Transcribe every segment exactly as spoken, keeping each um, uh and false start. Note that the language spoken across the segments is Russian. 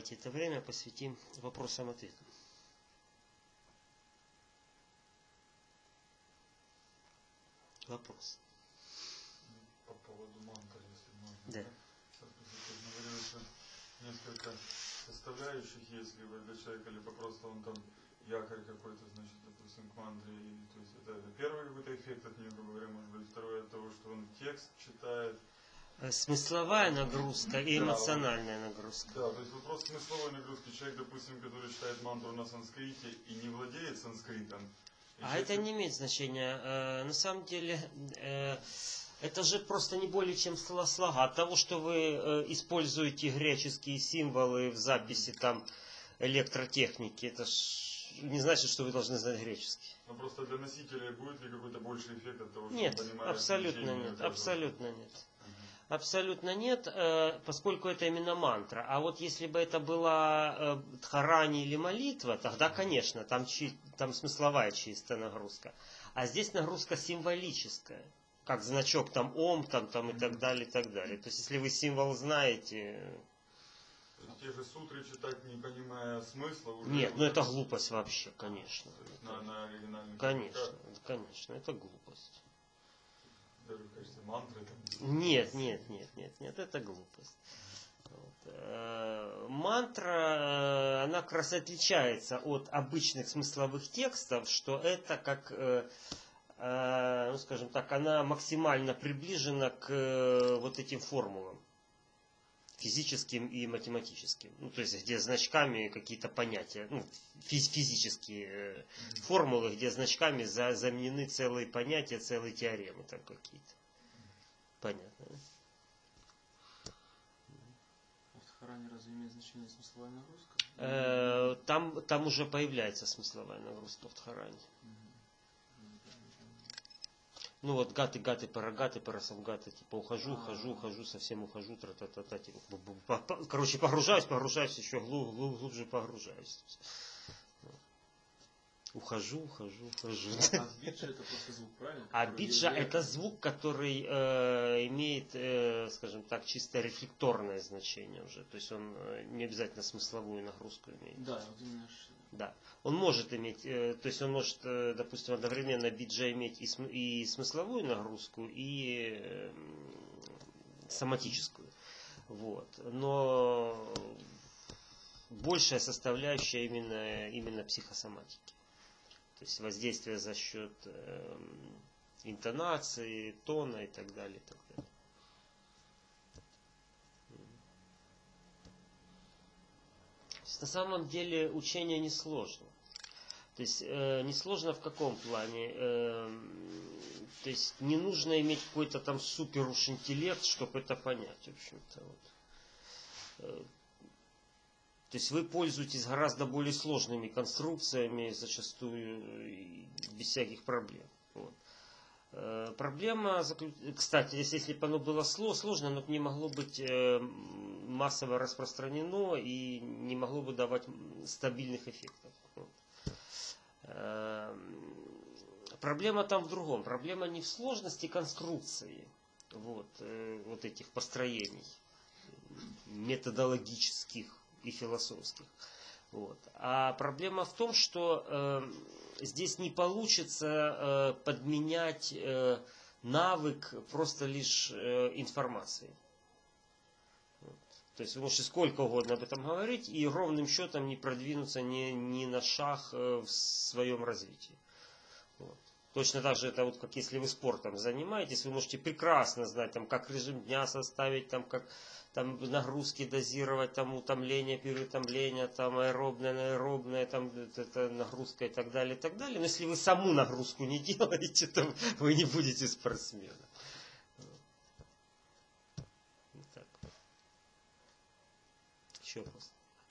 давайте это время посвятим вопросам-ответам. Вопрос. По поводу мантры, если можно. Да. Говорится, несколько составляющих, если вы для человека, либо просто он там якорь какой-то, значит, допустим, к мантре, и, то есть это, это первый какой-то эффект от нее, грубо говоря, может быть, второй от того, что он текст читает. Смысловая нагрузка и эмоциональная нагрузка. Да, то есть вопрос смысловой нагрузки. Человек, допустим, который читает мантру на санскрите и не владеет санскритом. А человек... это не имеет значения. Э, на самом деле, э, это же просто не более чем слога. От того, что вы э, используете греческие символы в записи там электротехники, это ж не значит, что вы должны знать греческий. Но просто для носителя будет ли какой-то больший эффект от того, что нет, он понимает абсолютно нет, этого? абсолютно нет. Абсолютно нет, поскольку это именно мантра. А вот если бы это была дхарани или молитва, тогда, конечно, там, там смысловая чистая нагрузка. А здесь нагрузка символическая, как значок там ом, там, там и так далее, и так далее. То есть, если вы символ знаете... То есть, те же сутры читать, не понимая смысла уже... Нет, ну это глупость вообще, конечно. На, на оригинальных конечно, языках. конечно, это глупость. Даже в качестве мантры? Там... Нет, нет, нет, нет, нет, это глупость. Вот. Мантра, она как раз отличается от обычных смысловых текстов, что это как, ну скажем так, она максимально приближена к вот этим формулам. Физическим и математическим. Ну, то есть, где значками какие-то понятия, ну, физические формулы, где значками за, заменены целые понятия, целые теоремы там какие-то. Понятно, да? А в Дхаране разве имеет значение смысловая нагрузка? Э, там, там уже появляется смысловая нагрузка в Дхаране. Ну вот гаты, гаты, парагаты, парасамгаты, типа ухожу, ухожу, ухожу, совсем ухожу, тра-та-та-та, типа, короче, погружаюсь, погружаюсь, еще глуб, глуб, глубже погружаюсь. Ухожу, ухожу, ухожу. А биджа это просто звук, правильно? А биджа это звук, который э, имеет, э, скажем так, чисто рефлекторное значение уже. То есть он не обязательно смысловую нагрузку имеет. Да, вот именно. Да. Он может иметь, то есть он может, допустим, одновременно биджа иметь и, см, и смысловую нагрузку, и э, соматическую. Вот. Но большая составляющая именно, именно психосоматики. То есть воздействие за счет э, интонации, тона и так далее. И так далее. На самом деле учение несложно. То есть э, несложно в каком плане? Э, то есть не нужно иметь какой-то там супер уж интеллект, чтобы это понять. В общем-то, вот. э, то есть вы пользуетесь гораздо более сложными конструкциями, зачастую без всяких проблем. Вот. Э, проблема, кстати, если, если бы оно было сложно, оно бы не могло быть э, массово распространено и не могло бы давать стабильных эффектов. Вот. Э, проблема там в другом. Проблема не в сложности конструкции вот, э, вот этих построений методологических и философских. Вот. А проблема в том, что э, здесь не получится э, подменять э, навык просто лишь э, информацией. Вот. То есть вы можете сколько угодно об этом говорить и ровным счетом не продвинуться ни, ни на шаг э, в своем развитии. Вот. Точно так же это вот как если вы спортом занимаетесь, вы можете прекрасно знать, там, как режим дня составить, там, как там, нагрузки дозировать, там, утомление, переутомление, там, аэробное, аэробное, там, это, нагрузка и так далее, и так далее. Но если вы саму нагрузку не делаете, то вы не будете спортсменом. Вот так. Еще вопрос.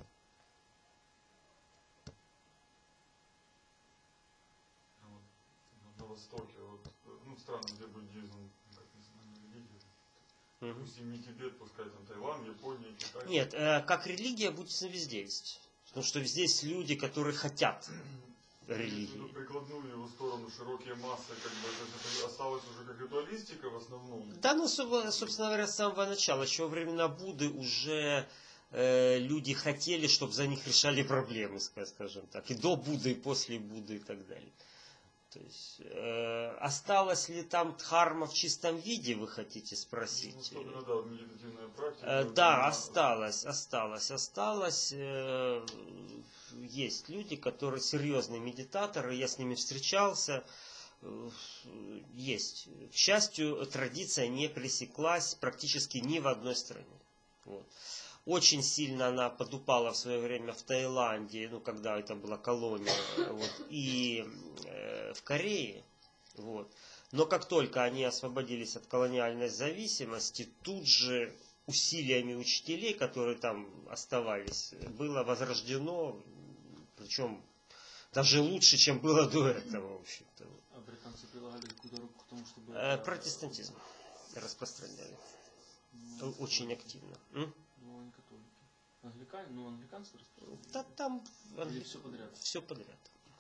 На Востоке, вот, ну, в странах, где буддизм, как национальная религия, Угу. пусть не Тибет, пускай там Таиланд, Япония, Китай. Нет, э, как религия буддизм везде есть. Потому что здесь люди, которые хотят религии. Прикладную его сторону, широкие массы, как бы, это осталось уже как ритуалистика в основном. Да, ну, собственно говоря, с самого начала, еще во времена Будды уже э, люди хотели, чтобы за них решали проблемы, скажем так. И до Будды, и после Будды, и так далее. То есть, э, осталось ли там дхарма в чистом виде, вы хотите спросить? Ну, ну, да, медитативная практика. Э, да, осталось, осталось, осталось. Э, есть люди, которые серьезные медитаторы, я с ними встречался. Э, есть. К счастью, традиция не пресеклась практически ни в одной стране. Вот. Очень сильно она подупала в свое время в Таиланде, ну, когда это была колония, вот, и э, в Корее. Вот. Но как только они освободились от колониальной зависимости, тут же усилиями учителей, которые там оставались, было возрождено, причем даже лучше, чем было до этого, в общем-то. А британцы прилагали какую-то руку к тому, чтобы... Э, протестантизм распространяли. Ну, Очень активно. М? Ну, они католики. Англикане, ну, англиканцы распространяли. Да там Или все подряд? все подряд.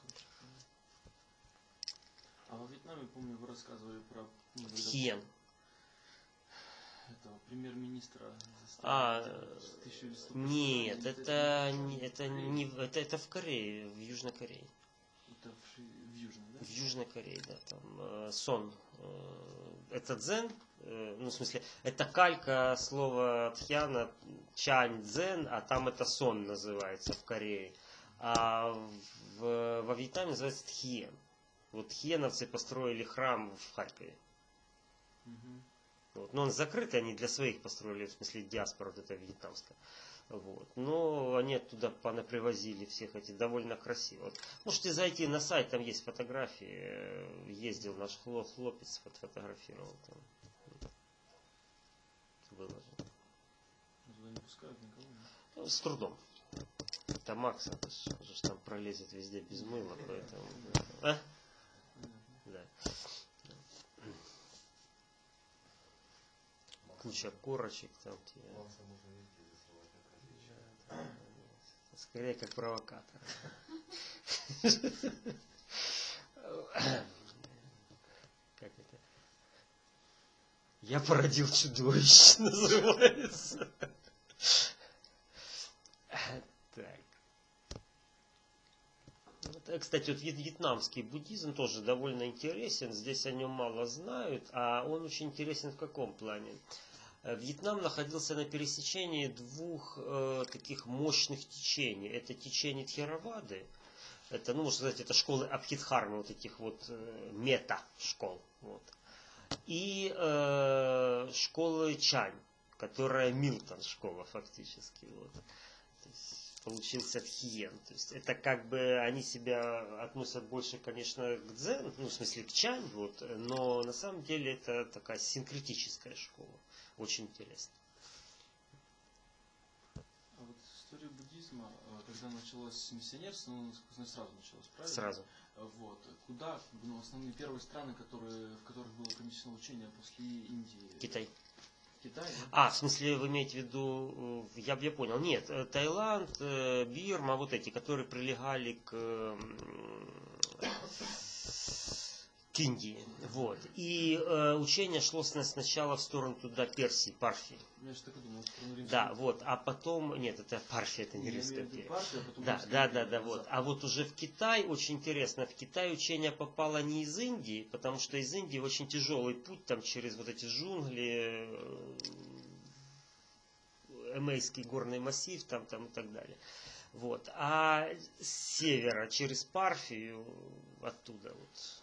А во Вьетнаме, помню, вы рассказывали про... Ну, когда Хиен. этого премьер-министра А, с тысячу листов нет, послания, это, в не- это, не, это, это в Корее, в Южной Корее. Это в, Ши- в Южной, да? В Южной Корее, да, там э, сон. Э, это дзен, э, ну, в смысле, это калька слова тхьяна, чань дзен, а там это сон называется в Корее. А в, во Вьетнаме называется тхьен. Вот тхьеновцы построили храм в Харькове. Мгм. Вот. Но он закрытый, они для своих построили, в смысле диаспора вот эта вьетнамская. Вот. Но они оттуда понапривозили всех эти, довольно красиво. Вот. Можете зайти на сайт, там есть фотографии. Э, Ездил наш хлоп, хлопец, вот, фотографировал там. Выложил. Туда не пускают никого, да? Ну, с трудом. Это Макс, это ж, он же там пролезет везде без мыла, поэтому... А? Да. Куча корочек там. Тебе. Да, да, да. Скорее как провокатор. Как это? Я породил чудовище, называется. Так. Вот, кстати, вот вьетнамский буддизм тоже довольно интересен. Здесь о нем мало знают, а он очень интересен в каком плане? Вьетнам находился на пересечении двух э, таких мощных течений. Это течение Тхеравады, это, ну, можно сказать, это школы Абхидхармы, вот этих вот э, мета-школ. Вот. И э, школы Чань, которая Милтон школа фактически. Вот. То есть получился Тхиен. То есть это как бы они себя относят больше, конечно, к дзен, ну, в смысле к Чань, вот, но на самом деле это такая синкретическая школа. Очень интересно. А вот история буддизма, э, когда началось миссионерство, ну, значит, сразу началось, правильно? Сразу. Э, Вот. Куда, ну, основные первые страны, которые, в которых было промышленное учение после Индии? Китай. Китай, да? А, в смысле, вы имеете в виду, э, я, я понял, нет, э, Таиланд, э, Бирма, вот эти, которые прилегали к, м, к Индии. Вот. И э, учение шло с- сначала в сторону туда Персии, Парфии. Я же так и думал, про римскую Да, империю. вот, а потом, нет, это Парфия, это не Я Римская имею в виду империя. Парфию, а потом Да, Римская да, империя, да, да, вот. Запад. А вот уже в Китай, очень интересно, в Китай учение попало не из Индии, потому что из Индии очень тяжелый путь, там через вот эти джунгли, э, Эмейский горный массив, там, там и так далее. Вот. А с севера, через Парфию, оттуда вот.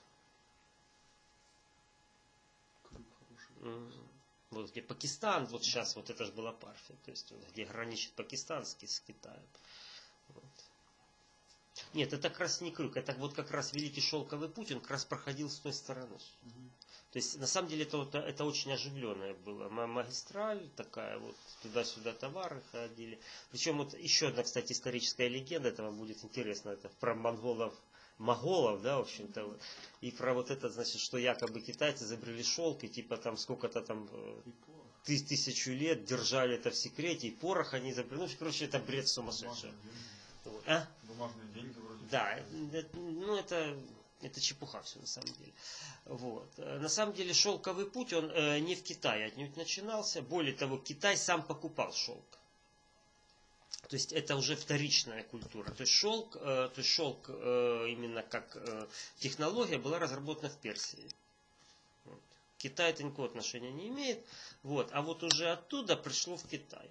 Круг хороший. Мгм. Вот где Пакистан, вот сейчас вот это же была Парфия, то есть вот, где граничит Пакистан с, Ки- с Китаем. Вот. Нет, это как раз не круг, это вот как раз Великий Шелковый путь, он как раз проходил с той стороны. Мгм. То есть на самом деле это, вот- это очень оживленное было. Ма- Магистраль такая, вот туда-сюда товары ходили. Причем вот еще одна, кстати, историческая легенда, это вам будет интересно, это про монголов, моголов, да, в общем-то. вот. И про вот это, значит, что якобы китайцы изобрели шелк, и типа там сколько-то там э, И порох. ты- тысячу лет держали это в секрете, и порох они изобрели. Ну, короче, это бред сумасшедший. Бумажные деньги. Вот. А? Бумажные деньги вроде. Да, это, ну это, это чепуха все на самом деле. Вот. Э, На самом деле шелковый путь, он э, не в Китае отнюдь начинался. Более того, Китай сам покупал шелк. То есть это уже вторичная культура. То есть шелк, э, то есть шелк э, именно как э, технология была разработана в Персии. Вот. Китай это никакого отношения не имеет. Вот. А вот уже оттуда пришло в Китай.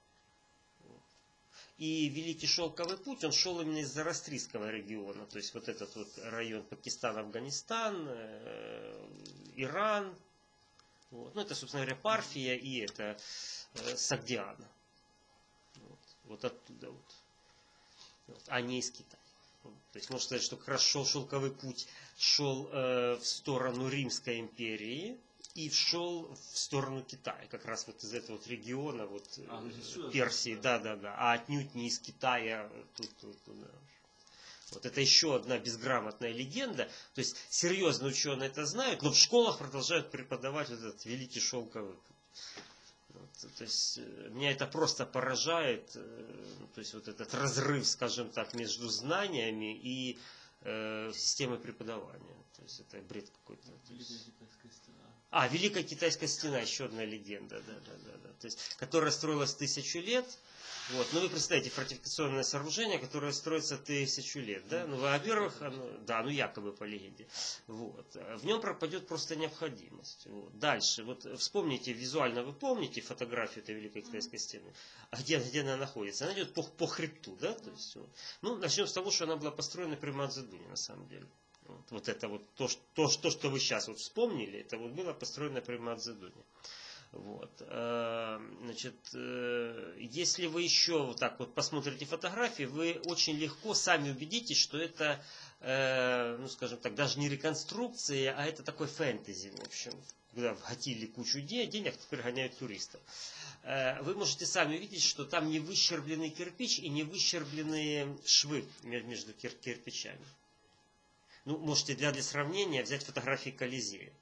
И Великий Шелковый путь, он шел именно из Зороастрийского региона. То есть вот этот вот район Пакистан, Афганистан, э, Иран. Вот. Ну это, собственно говоря, Парфия и это э, Согдиана. Вот. Вот оттуда вот. Вот. А не из Китая. Вот. То есть можно сказать, что как раз шел Шелковый путь шел э, в сторону Римской империи. И шел в сторону Китая, как раз вот из этого вот региона, вот А, э, Персии, да, да, да, а отнюдь не из Китая. Тут, тут, туда. Вот это еще одна безграмотная легенда. То есть серьезные ученые это знают, но в школах продолжают преподавать вот этот великий шелковый путь. Вот, то есть меня это просто поражает, то есть вот этот разрыв, скажем так, между знаниями и э, системой преподавания. То есть это бред какой-то. А, Великая Китайская стена, еще одна легенда, да, да, да, да. То есть, которая строилась тысячу лет. Вот. Ну, вы представляете, фортификационное сооружение, которое строится тысячу лет, да? Ну, во-первых, оно, да, ну, якобы по легенде. Вот. В нем пропадет просто необходимость. Вот. Дальше, вот вспомните, визуально вы помните фотографию этой Великой Китайской стены? А где, где она находится? Она идет по, по хребту, да? То есть, вот. Ну, начнем с того, что она была построена при Мадзедуне, на самом деле. Вот, вот это вот то, то, то, что вы сейчас вот вспомнили, это вот было построено при Мадзедуне. Вот. Значит, если вы еще вот так вот посмотрите фотографии, вы очень легко сами убедитесь, что это, ну скажем так, даже не реконструкция, а это такой фэнтези, в общем, куда вгатили кучу денег, теперь гоняют туристов. Вы можете сами увидеть, что там не выщербленный кирпич и не выщербленные швы между кирпичами. Ну, можете для, для сравнения взять фотографии Колизея.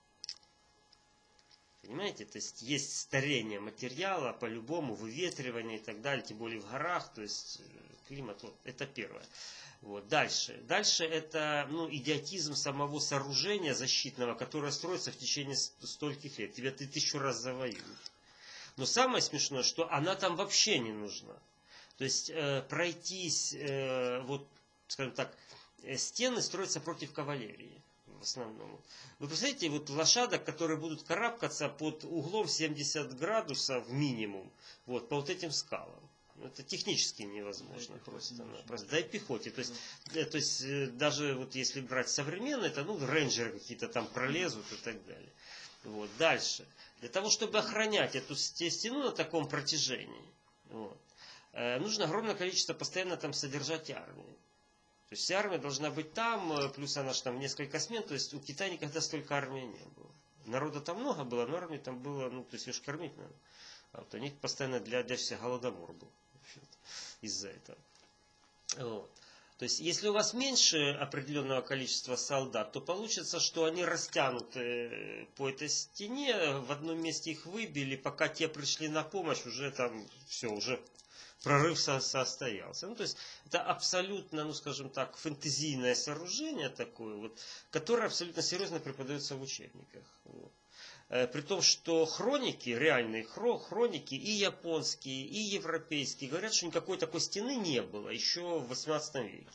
Понимаете? То есть есть старение материала, по-любому, выветривание и так далее, тем более в горах, то есть климат, вот, это первое. Вот, дальше. Дальше это ну, идиотизм самого сооружения защитного, которое строится в течение стольких лет. Тебя ты тысячу раз завоюют. Но самое смешное, что она там вообще не нужна. То есть э, пройтись, э, вот, скажем так, стены строятся против кавалерии в основном. Вы представляете, вот лошадок, которые будут карабкаться под углом семьдесят градусов минимум, вот, по вот этим скалам. Это технически невозможно просто. просто. Да и пехоте. То есть, да. то есть даже вот если брать современные, это ну, рейнджеры какие-то там пролезут и так далее. Вот. Дальше. Для того, чтобы охранять эту стену на таком протяжении, вот, нужно огромное количество постоянно там содержать армии. То есть вся армия должна быть там, плюс она же там несколько смен, то есть у Китая никогда столько армии не было. Народа там много было, но армии там было, ну, то есть ее же кормить надо. А вот у них постоянно для, для всех голодомор был из-за этого. Вот. То есть если у вас меньше определенного количества солдат, то получится, что они растянуты по этой стене, в одном месте их выбили, пока те пришли на помощь, уже там все, уже прорыв со состоялся. Ну, то есть это абсолютно, ну скажем так, фэнтезийное сооружение такое, вот, которое абсолютно серьезно преподается в учебниках. Вот. При том, что хроники, реальные хроники, и японские, и европейские, говорят, что никакой такой стены не было еще в восемнадцатом веке.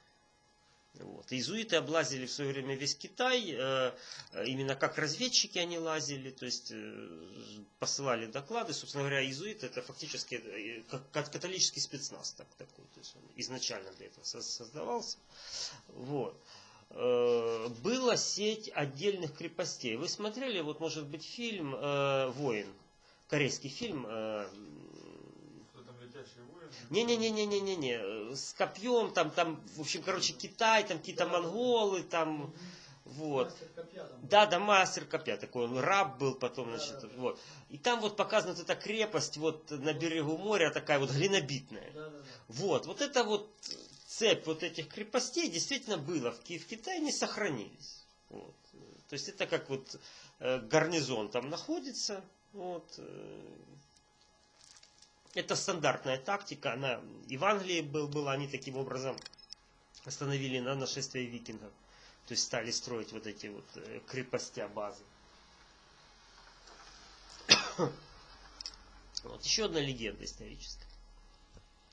Вот. Иезуиты облазили в свое время весь Китай, именно как разведчики они лазили, то есть посылали доклады. Собственно говоря, иезуиты это фактически католический спецназ так, такой, то есть он изначально для этого создавался. Вот. Была сеть отдельных крепостей. Вы смотрели, вот может быть фильм «Воин», корейский фильм. Не-не-не-не-не-не, с копьем, там, там, в общем, короче, Китай, там какие-то монголы, там, вот. Да, да, мастер копья такой, он раб был потом, значит, да, да. Вот. И там вот показана вот эта крепость вот на берегу моря, такая вот глинобитная. Да, да, да. Вот, вот это вот цепь вот этих крепостей действительно было в, Ки в Китае, не сохранились. Вот. То есть это как вот э, гарнизон там находится, вот. Э, Это стандартная тактика, она и в Англии был, была, они таким образом остановили на нашествие викингов. То есть стали строить вот эти вот крепостя, базы. Вот. Еще одна легенда историческая.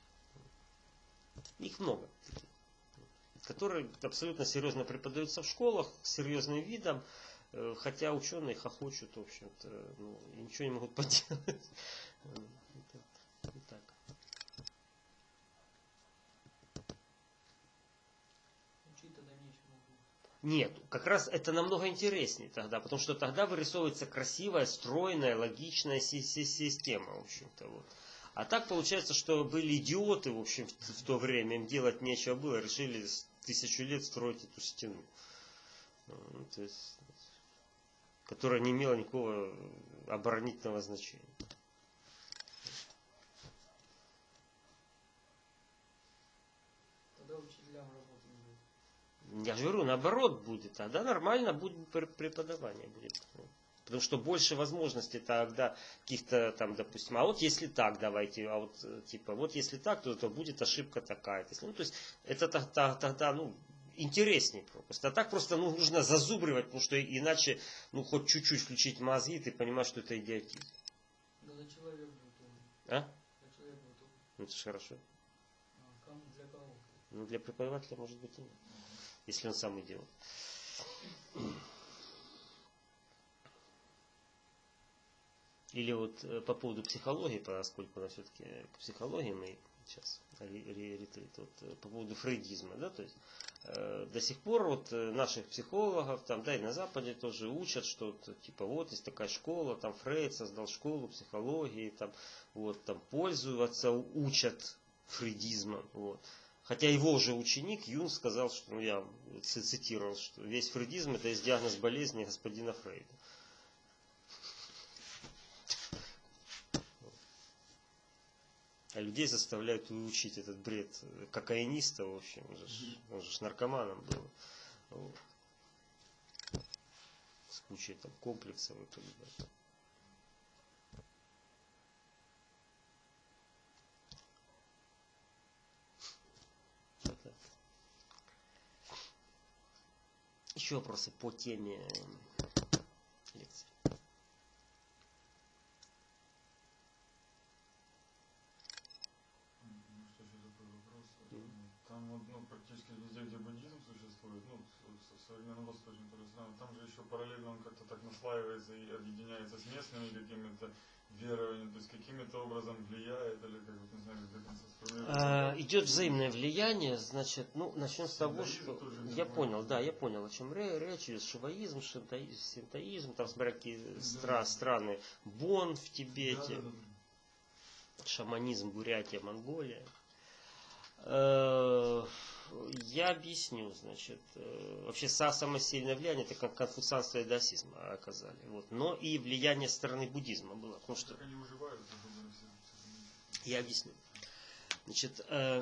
Их много, которые абсолютно серьезно преподаются в школах, с серьезным видом, хотя ученые хохочут, в общем-то, ну, и ничего не могут поделать. Так. Нет, как раз это намного интереснее тогда, потому что тогда вырисовывается красивая, стройная, логичная система, в общем-то. Вот. А так получается, что были идиоты, в общем, в то время, им делать нечего было, решили тысячу лет строить эту стену. Ну, то есть, которая не имела никакого оборонительного значения. Тогда учителям работы не будет. Я же говорю, наоборот будет, тогда нормально будет преподавание будет. Потому что больше возможностей тогда каких-то там, допустим, а вот если так, давайте, а вот типа, вот если так, то, то будет ошибка такая. Ну, то есть это тогда, тогда ну, интереснее просто. А так просто ну, нужно зазубривать, потому что иначе, ну, хоть чуть-чуть включить мозги, ты понимаешь, что это идиотизм. Да за человек будет умный. А? За человек будет умный. Ну, это же хорошо. А кому, для кого? Ну, для преподавателя может быть и нет. Если он сам идиот. Или вот э, по поводу психологии, поскольку она все-таки к психологии мы сейчас ретрит, вот, э, по поводу фрейдизма, да, то есть э, до сих пор вот э, наших психологов, там, да, и на Западе тоже учат, что вот, типа вот есть такая школа, там Фрейд создал школу психологии, там, вот, там пользуются, учат фрейдизмом, вот. Хотя его же ученик Юнг сказал, что, ну я цитировал, что весь фрейдизм это есть диагноз болезни господина Фрейда. А людей заставляют учить этот бред кокаиниста, в общем, он же, он же наркоманом был. Вот. С кучей там комплексов и так далее. Вот еще вопросы по теме лекции. Там вот, ну, практически везде, где буддизм существует, ну, современном восточном тоже самое, там же еще параллельно он как-то так наслаивается и объединяется с местными какими-то верованиями, то есть каким-то образом влияет, или как вот не знаю, как до конца сформулировать. А, идет взаимное влияние, значит, ну, начнем с того, что... Я понял, да, я понял, о чем речь идет. Шиваизм, шинтоизм, синтоизм, там, смотря какие стра- страны. Бон в Тибете, Да, да, да. шаманизм, Бурятия, Монголия. Я объясню, значит, вообще самое сильное влияние это как конфуцианство и даосизм оказали. Вот. Но и влияние стороны буддизма было. Потому что... Как они уживаются, Я объясню. Значит,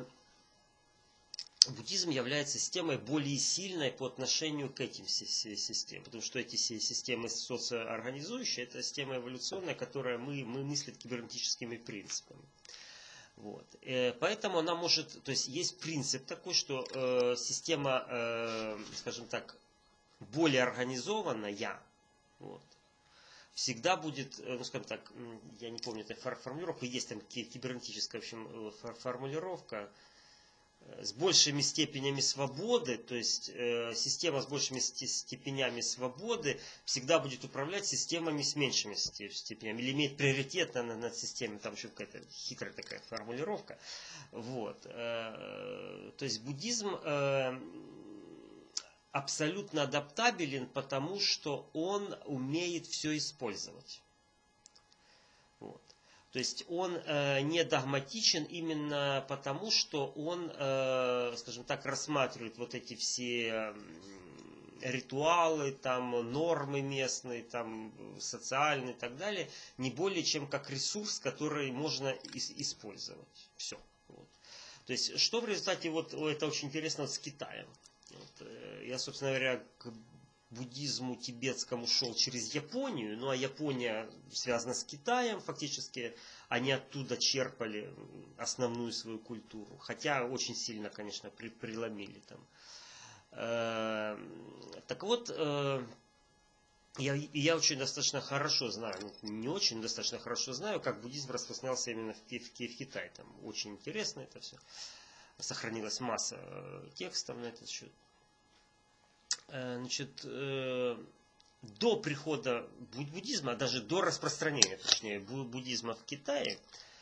буддизм является системой более сильной по отношению к этим системам. Потому что эти системы социоорганизующие, это система эволюционная, которая мы, мы мыслит кибернетическими принципами. Вот. Поэтому она может, то есть есть принцип такой, что э, система, э, скажем так, более организованная, вот, всегда будет, ну скажем так, я не помню этой формулировки, есть там кибернетическая в общем, формулировка, с большими степенями свободы, то есть э, система с большими степенями свободы всегда будет управлять системами с меньшими степенями, или имеет приоритет над, над системой, там еще какая-то хитрая такая формулировка. Вот. Э, то есть буддизм э, абсолютно адаптабелен, потому что он умеет все использовать. Вот. То есть он э, не догматичен именно потому, что он, э, скажем так, рассматривает вот эти все э, ритуалы, там, нормы местные, там, социальные и так далее, не более чем как ресурс, который можно ис- использовать. Все. Вот. То есть, что в результате, вот, это очень интересно вот с Китаем. Вот, э, я, собственно говоря, к буддизму тибетскому шел через Японию, ну а Япония связана с Китаем, фактически они оттуда черпали основную свою культуру, хотя очень сильно, конечно, при, преломили там. Э, так вот, э, я, я очень достаточно хорошо знаю, ну, не очень, достаточно хорошо знаю, как буддизм распространялся именно в, в, в Китае, там очень интересно это все. сохранилась масса текстов на этот счет. Значит, до прихода буддизма, а даже до распространения, точнее, буддизма в Китае,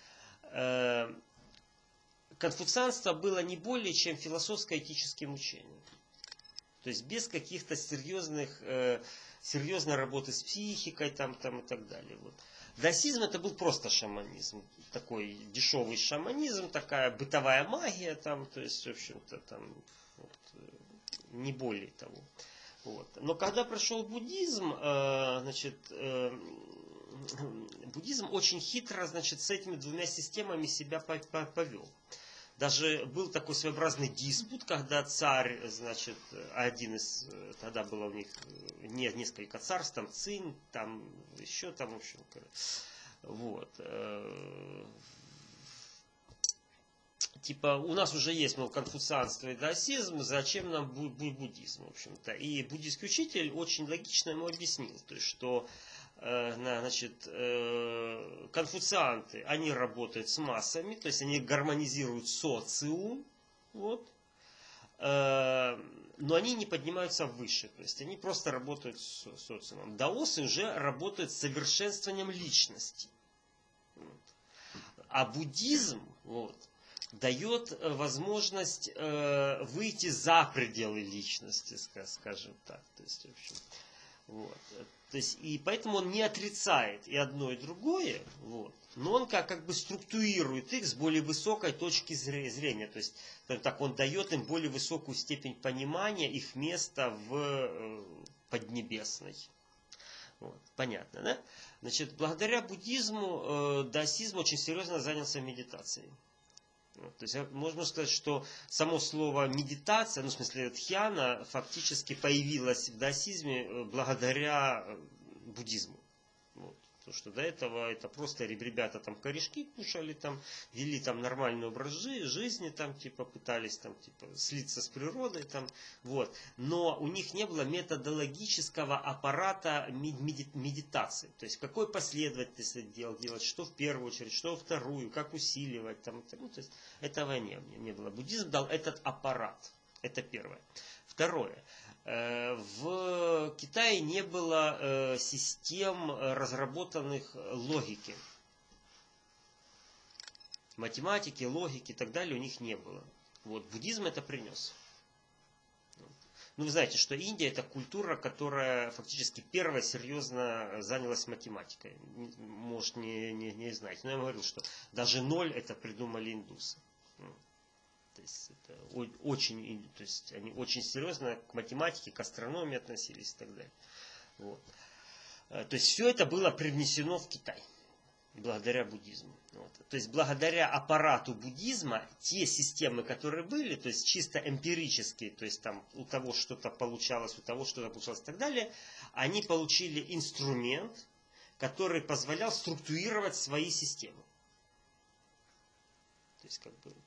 конфуцианство было не более чем философско-этическим учением. То есть без каких-то серьезных, серьезной работы с психикой там, там, и так далее. Вот. Даосизм это был просто шаманизм. Такой дешевый шаманизм, такая бытовая магия, там, то есть, в общем-то, там, вот, не более того. Вот. Но когда пришел буддизм, э, значит, э, буддизм очень хитро, значит, с этими двумя системами себя повел. Даже был такой своеобразный диспут, когда царь, значит, один из, тогда было у них не, несколько царств, там Цинь, там еще там, в общем, вот. Типа, у нас уже есть, мол, конфуцианство и даосизм, зачем нам буддизм, в общем-то. И буддийский учитель очень логично ему объяснил, то есть, что значит, конфуцианты, они работают с массами, то есть они гармонизируют социум, вот, но они не поднимаются выше, то есть они просто работают с социумом. Даосы уже работают с совершенствованием личности. Вот. А буддизм, вот, дает возможность выйти за пределы личности, скажем так. То есть, в общем, вот. То есть, и поэтому он не отрицает и одно, и другое, вот, но он как, как бы структурирует их с более высокой точки зрения. То есть, так он дает им более высокую степень понимания их места в Поднебесной. Вот, понятно, да? Значит, благодаря буддизму, э, даосизм очень серьезно занялся медитацией. Вот, то есть можно сказать, что само слово медитация, ну в смысле дхьяна, фактически появилось в даосизме благодаря буддизму. Вот. Потому что до этого это просто ребята там корешки кушали, там, вели там нормальный образ жизни, там, типа, пытались там, типа, слиться с природой. Там, вот. Но у них не было методологического аппарата медитации. То есть в какой последовательности дел делать, что в первую очередь, что во вторую, как усиливать. Там, ну, то есть этого не, не было. Буддизм дал этот аппарат. Это первое. Второе. В Китае не было систем, разработанных логики. Математики, логики и так далее у них не было. Вот, буддизм это принес. Ну, вы знаете, что Индия это культура, которая фактически первая серьезно занялась математикой. Может, не, не, не знаете, но я вам говорил, что даже ноль это придумали индусы. То есть, это очень, то есть они очень серьезно к математике, к астрономии относились и так далее. Вот. То есть все это было привнесено в Китай благодаря буддизму. Вот. То есть благодаря аппарату буддизма те системы, которые были, то есть чисто эмпирические, то есть там у того что-то получалось, у того что-то получалось и так далее, они получили инструмент, который позволял структурировать свои системы. То есть как бы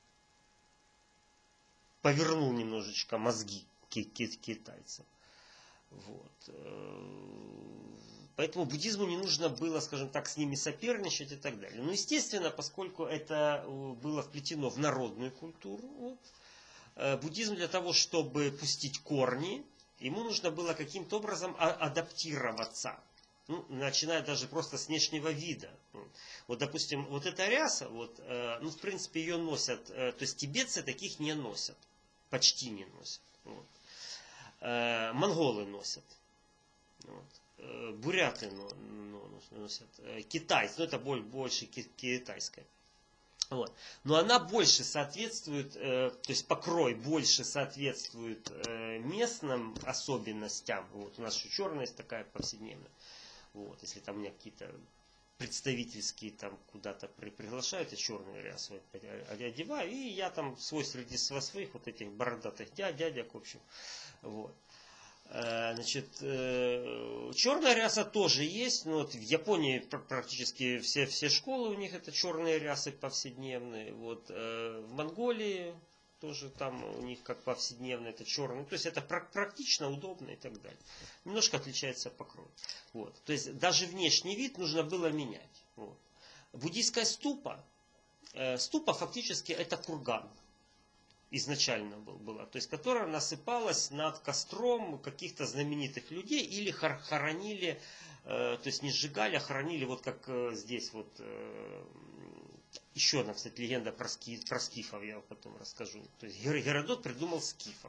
повернул немножечко мозги китайцам. Вот. Поэтому буддизму не нужно было, скажем так, с ними соперничать и так далее. Но, естественно, поскольку это было вплетено в народную культуру, вот, буддизм для того, чтобы пустить корни, ему нужно было каким-то образом адаптироваться. Ну, начиная даже просто с внешнего вида. Вот, допустим, вот эта ряса, вот, ну, в принципе, ее носят, то есть тибетцы таких не носят. Почти не носят. Вот. Э, монголы носят. Вот. Э, буряты носят. Э, китайцы, ну это больше китайская. Вот. Но она больше соответствует, э, то есть покрой больше соответствует э, местным особенностям. Вот. У нас еще черная есть такая повседневная. Вот. Если там у меня какие-то представительские там куда-то при, приглашают, я черную рясу одеваю, и я там свой среди своих вот этих бородатых дядь, дядек, в общем. Вот. Значит, черная ряса тоже есть, но вот в Японии практически все, все школы у них это черные рясы повседневные. Вот. В Монголии тоже там у них как повседневно это черный. То есть это практично, удобно и так далее. Немножко отличается покрой. Вот. То есть даже внешний вид нужно было менять. Вот. Буддийская ступа, э, ступа фактически это курган. изначально был, была, то есть которая насыпалась над костром каких-то знаменитых людей или хор- хоронили, э, то есть не сжигали, а хоронили, вот как э, здесь вот, э, еще одна, кстати, легенда про, ски, про скифов, я потом расскажу. То есть Гер- Геродот придумал скифов.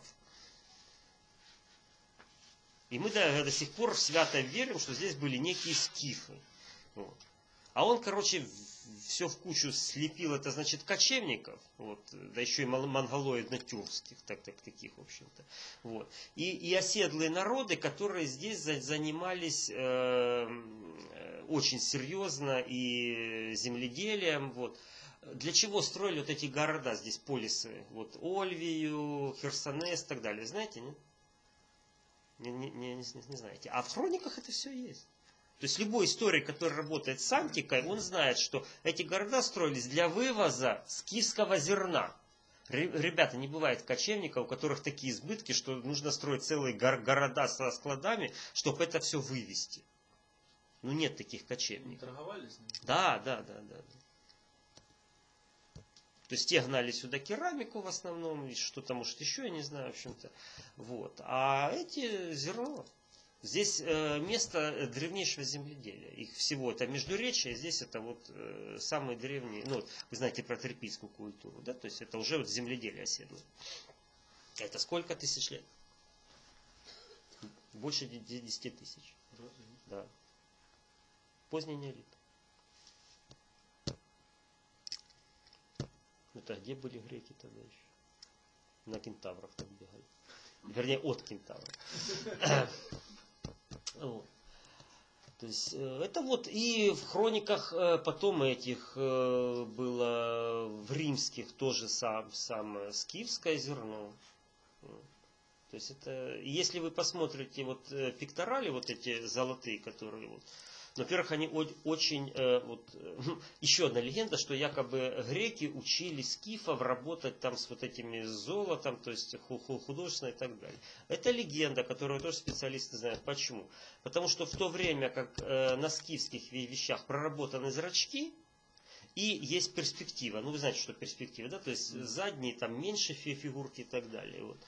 И мы до, до сих пор свято верим, что здесь были некие скифы. Вот. А он, короче, все в кучу слепил, это значит кочевников, вот, да еще и монголоидно-тюркских, так, так, таких, в общем-то. Вот. И, и оседлые народы, которые здесь за, занимались э, очень серьезно и земледелием. Вот. Для чего строили вот эти города здесь, полисы? Вот, Ольвию, Херсонес и так далее. Знаете, нет? Не, не, не, не, не знаете. А в хрониках это все есть. То есть любой историк, который работает с антикой, он знает, что эти города строились для вывоза скифского зерна. Ребята, не бывает кочевников, у которых такие избытки, что нужно строить целые гор- города со складами, чтобы это все вывезти. Ну нет таких Они кочевников. торговали с ними? Да, да, да, да. То есть те гнали сюда керамику в основном, и что-то, может, еще, я не знаю, в общем-то. Вот. А эти зерно. Здесь э, место древнейшего земледелия. Их всего это Междуречье, здесь это вот э, самые древние, ну, вот, вы знаете про трипийскую культуру, да, то есть это уже вот земледелие оседло. Это сколько тысяч лет? Больше десяти тысяч. Да. Поздний неолит. Это где были греки тогда еще? На кентаврах так бегали. Вернее, от кентавров. Вот. То есть это вот и в хрониках потом этих было в римских тоже сам, самое скифское зерно. То есть это, если вы посмотрите вот пекторали, вот эти золотые, которые вот, во-первых, они очень, вот, еще одна легенда, что якобы греки учили скифов работать там с вот этими золотом, то есть художественно и так далее. Это легенда, которую тоже специалисты знают. Почему? Потому что в то время, как на скифских вещах проработаны зрачки, и есть перспектива, ну вы знаете, что перспектива, да, то есть задние там меньше фигурки и так далее, вот.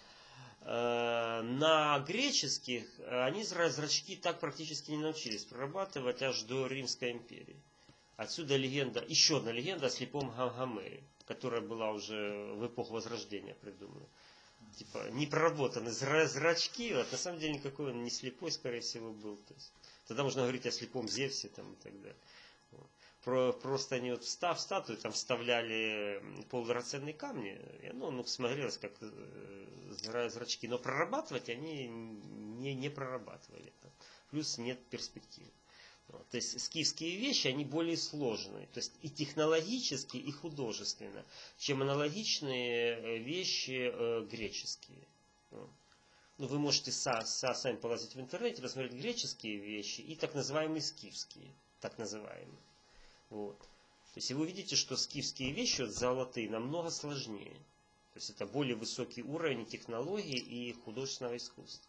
На греческих они зрачки так практически не научились прорабатывать аж до Римской империи. Отсюда легенда, еще одна легенда о слепом Гомере, которая была уже в эпоху Возрождения придумана. Типа не проработаны зрачки, вот, на самом деле никакой он не слепой, скорее всего, был. То есть, тогда можно говорить о слепом Зевсе там, и так далее. Про, просто они вот встав, в статую там вставляли полудрагоценные камни, и оно ну, смотрелось как э, зрачки. Но прорабатывать они не, не прорабатывали. Там. Плюс нет перспектив. Вот. То есть скифские вещи, они более сложные. То есть и технологически, и художественно, чем аналогичные вещи э, греческие. Вот. Ну, вы можете са, са, сами полазить в интернете, посмотреть греческие вещи и так называемые скифские. Так называемые. Вот. То есть и вы видите, что скифские вещи вот, золотые намного сложнее. То есть это более высокий уровень технологий и художественного искусства.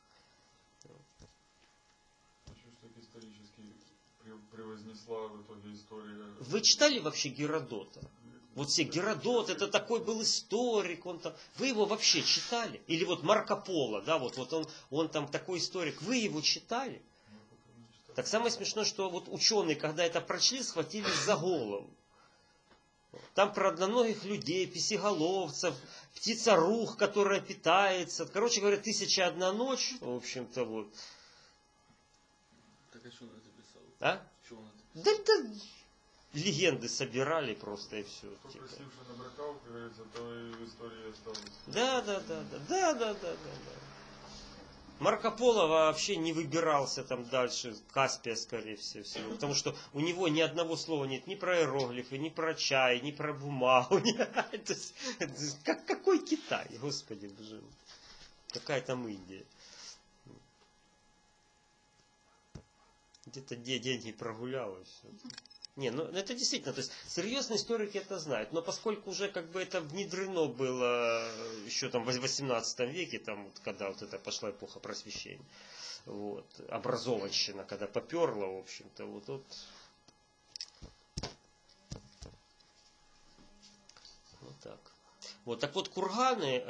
Хочу, чтобы исторически превознесла в итоге история. Вы читали вообще Геродота? Вот все, Геродот, это такой был историк, он там. Вы его вообще читали? Или вот Марко Поло, да, вот, вот он, он там такой историк. Вы его читали? Так самое смешное, что вот ученые, когда это прочли, схватились за голову. Там про одноногих людей, песеголовцев, птицарух, которая питается. Короче говоря, тысяча одна ночь, в общем-то, вот. Так а что он это писал? А? Что он это писал? Да, да, легенды собирали просто и все. Кто Типа. красивше набракал, как говорится, то и в истории осталось. Да, да, да, да, да, да, да, да, да. Марко Поло вообще не выбирался там дальше, Каспия, скорее всего, потому что у него ни одного слова нет ни про иероглифы, ни про чай, ни про бумагу. Это, это, как, какой Китай, Господи, боже мой. Какая там Индия. Где-то деньги прогулял и все. Не, ну это действительно, то есть серьезные историки это знают, но поскольку уже как бы это внедрено было еще там в восемнадцатом веке, там вот когда вот это пошла эпоха просвещения, вот, образованщина, когда поперла, в общем-то, вот, вот, вот так. Вот, так вот, курганы,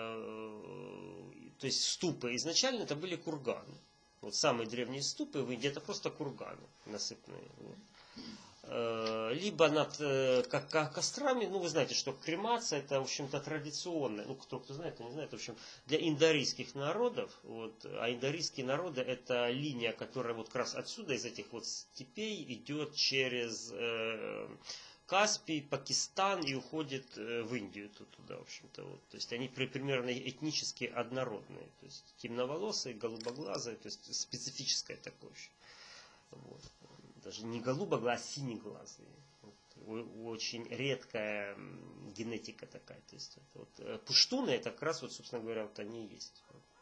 э, то есть ступы, изначально это были курганы. Вот самые древние ступы в Индии это просто курганы насыпные. Вот. Э, либо над э, как, как кострами, ну вы знаете, что кремация это, в общем-то, традиционная, ну кто, кто знает, кто не знает, в общем, для индоарийских народов, вот, а индоарийские народы это линия, которая вот как раз отсюда, из этих вот степей, идет через э, Каспий, Пакистан и уходит в Индию туда, в общем-то. Вот. То есть они примерно этнически однородные. То есть темноволосые, голубоглазые, то есть специфическое такое. Вот. Даже не голубоглазые, а синеглазые. Вот. Очень редкая генетика такая. То есть это вот, пуштуны, это как раз, вот, собственно говоря, вот они и есть.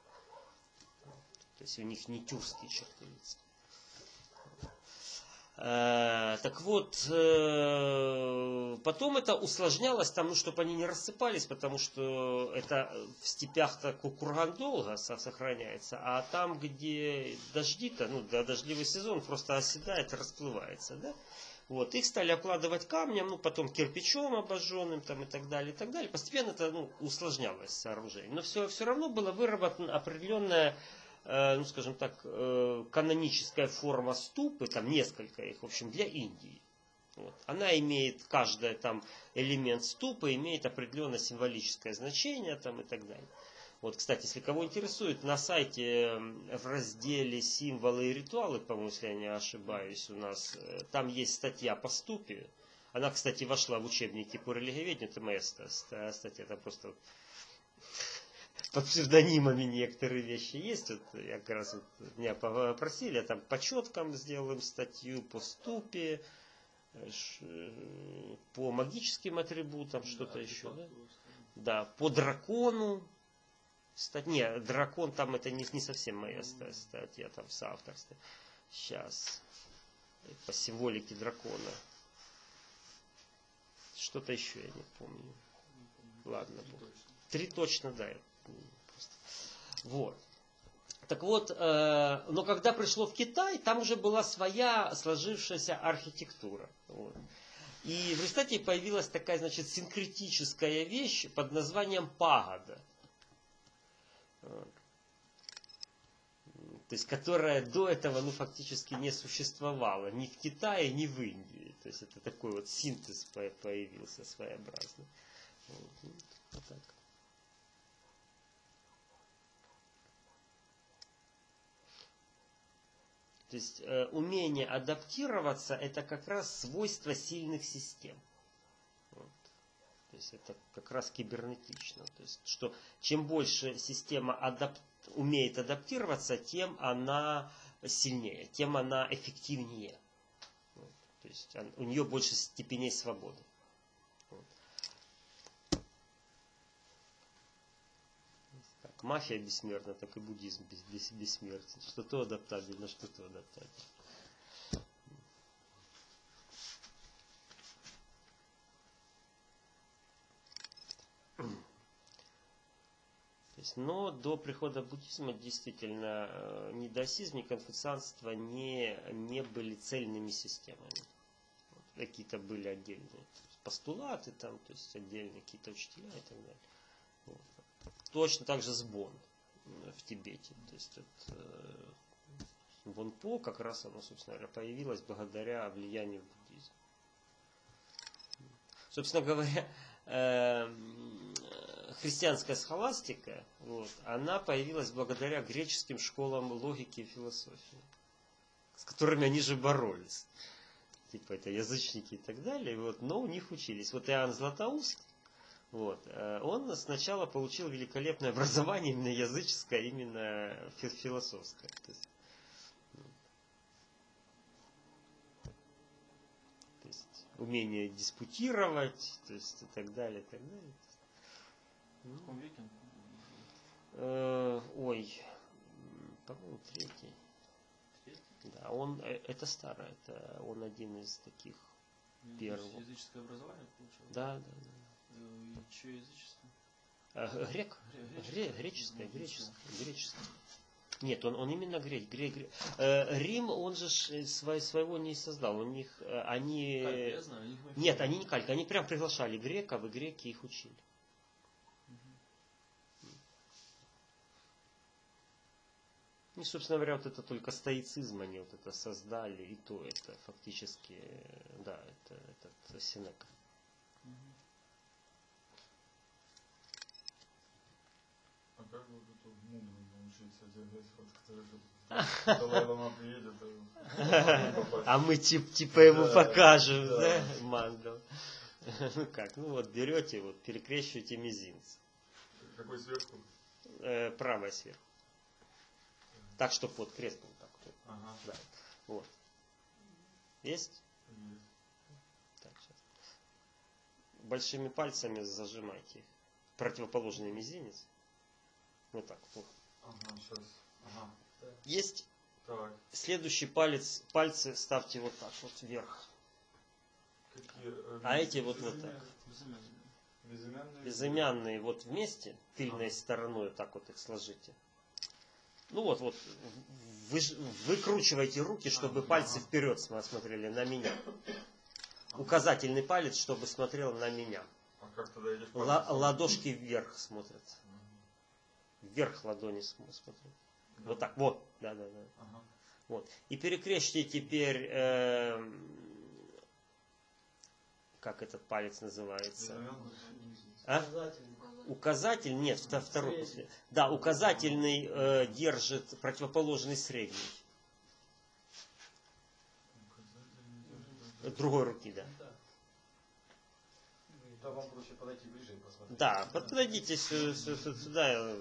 То есть у них не тюркские черты лица. Э, так вот, э, потом это усложнялось, там, ну, чтобы они не рассыпались, потому что это в степях-то курган долго сохраняется, а там, где дожди-то, ну, да, дождливый сезон, просто оседает и расплывается, да? Вот, их стали обкладывать камнем, ну, потом кирпичом обожженным, там, и так далее, и так далее. Постепенно это, ну, усложнялось сооружение. Но все, все равно было выработано определенное, ну, скажем так, каноническая форма ступы, там несколько их, в общем, для Индии. Вот. Она имеет, каждый там элемент ступы имеет определенное символическое значение, там, и так далее. Вот, кстати, если кого интересует, на сайте в разделе «Символы и ритуалы», по-моему, если я не ошибаюсь, у нас, там есть статья по ступе. Она, кстати, вошла в учебники по религиоведению, это моя статья, это просто... Под псевдонимами некоторые вещи есть. Вот я как раз вот, меня попросили, я там по четкам сделаем статью, по ступе, по магическим атрибутам, да, что-то еще. Да? Да, по дракону. Стать... Не, дракон там это не, не совсем моя статья, там в соавторстве. Сейчас. По символике дракона. Что-то еще я не помню. Ладно. Три точно, да. Вот. Так вот, э, но когда пришло в Китай, там уже была своя сложившаяся архитектура. Вот. И в результате появилась такая, значит, синкретическая вещь под названием пагода. Вот. То есть, которая до этого, ну, фактически не существовала ни в Китае, ни в Индии. То есть, это такой вот синтез появился своеобразный. Вот, вот так. То есть э, умение адаптироваться это как раз свойство сильных систем. Вот. То есть это как раз кибернетично. То есть, что чем больше система адап... умеет адаптироваться, тем она сильнее, тем она эффективнее. Вот. То есть он, у нее больше степеней свободы. Вот. Как мафия бессмертна, так и буддизм бессмертен. Что-то адаптабельно, что-то адаптабельно. То есть, но до прихода буддизма действительно ни даосизм, ни конфуцианство не, не были цельными системами. Вот. Какие-то были отдельные постулаты, там, то есть отдельные какие-то учителя и так далее. Вот. Точно так же с Бон в Тибете. То есть это, Бонпо как раз оно, собственно говоря, появилось благодаря влиянию буддизма. Собственно говоря, христианская схоластика, вот, она появилась благодаря греческим школам логики и философии, с которыми они же боролись. Типа это язычники и так далее. Вот, но у них учились. Вот Иоанн Златоуст, вот, он сначала получил великолепное образование именно языческое, именно философское. То есть, то есть умение диспутировать, то есть и так далее, и так далее. В каком веке? Э, ой, по-моему, третий. Третий? Да, он, это старое, это он один из таких первых. Языческое образование получил? Да, да, да. И чье язычество? А, грек? Гре, греческое, греческое, греческое. Нет, он, он именно грек. грек, грек. Э, Рим, он же свой, своего не создал. У них они. Калька, я знаю, них Нет, они не калька, они прям приглашали греков, и греки их учили. И, собственно говоря, вот это только стоицизм, они вот это создали, и то это фактически, да, это этот Сенека. А как вот эту мудрую научиться делать, вот, который Далай-лама приедет, А мы типа, типа ему Да, покажем, да. да, мандал. Ну как, ну вот берете, вот перекрещиваете мизинец. какой сверху? Э, правой сверху. Так, чтобы вот крест был так. Вот, Ага. да. Вот. Есть? Есть. Так, сейчас. Большими пальцами зажимайте их. Противоположный мизинец. Вот так. Вот. Ага, сейчас. Ага. Есть? Так. Следующий палец, пальцы ставьте вот так вот вверх. Какие? э, А эти вот вот так. Безымянные? Безымянные вот вместе, тыльной стороной вот так вот их сложите. Ну вот, вот, вы, выкручивайте руки, чтобы Ага. пальцы вперед смотрели на меня. Указательный палец, чтобы смотрел на меня. А как тогда эти Ла- пальцы? ладошки вверх смотрят. Вверх ладони см- смотрят. Да. Вот так, вот, да, да, да. Ага. Вот. И перекрещите теперь, э, как этот палец называется? Безымянные? А? Показательный. Указатель, нет, вто- второй Средний. после. Да, указательный э, держит противоположный средний. Указательный. Другой руки, да. Так. Да, вам проще подойти ближе и посмотреть. Да, подойдите сю- сю- сю- сюда. э,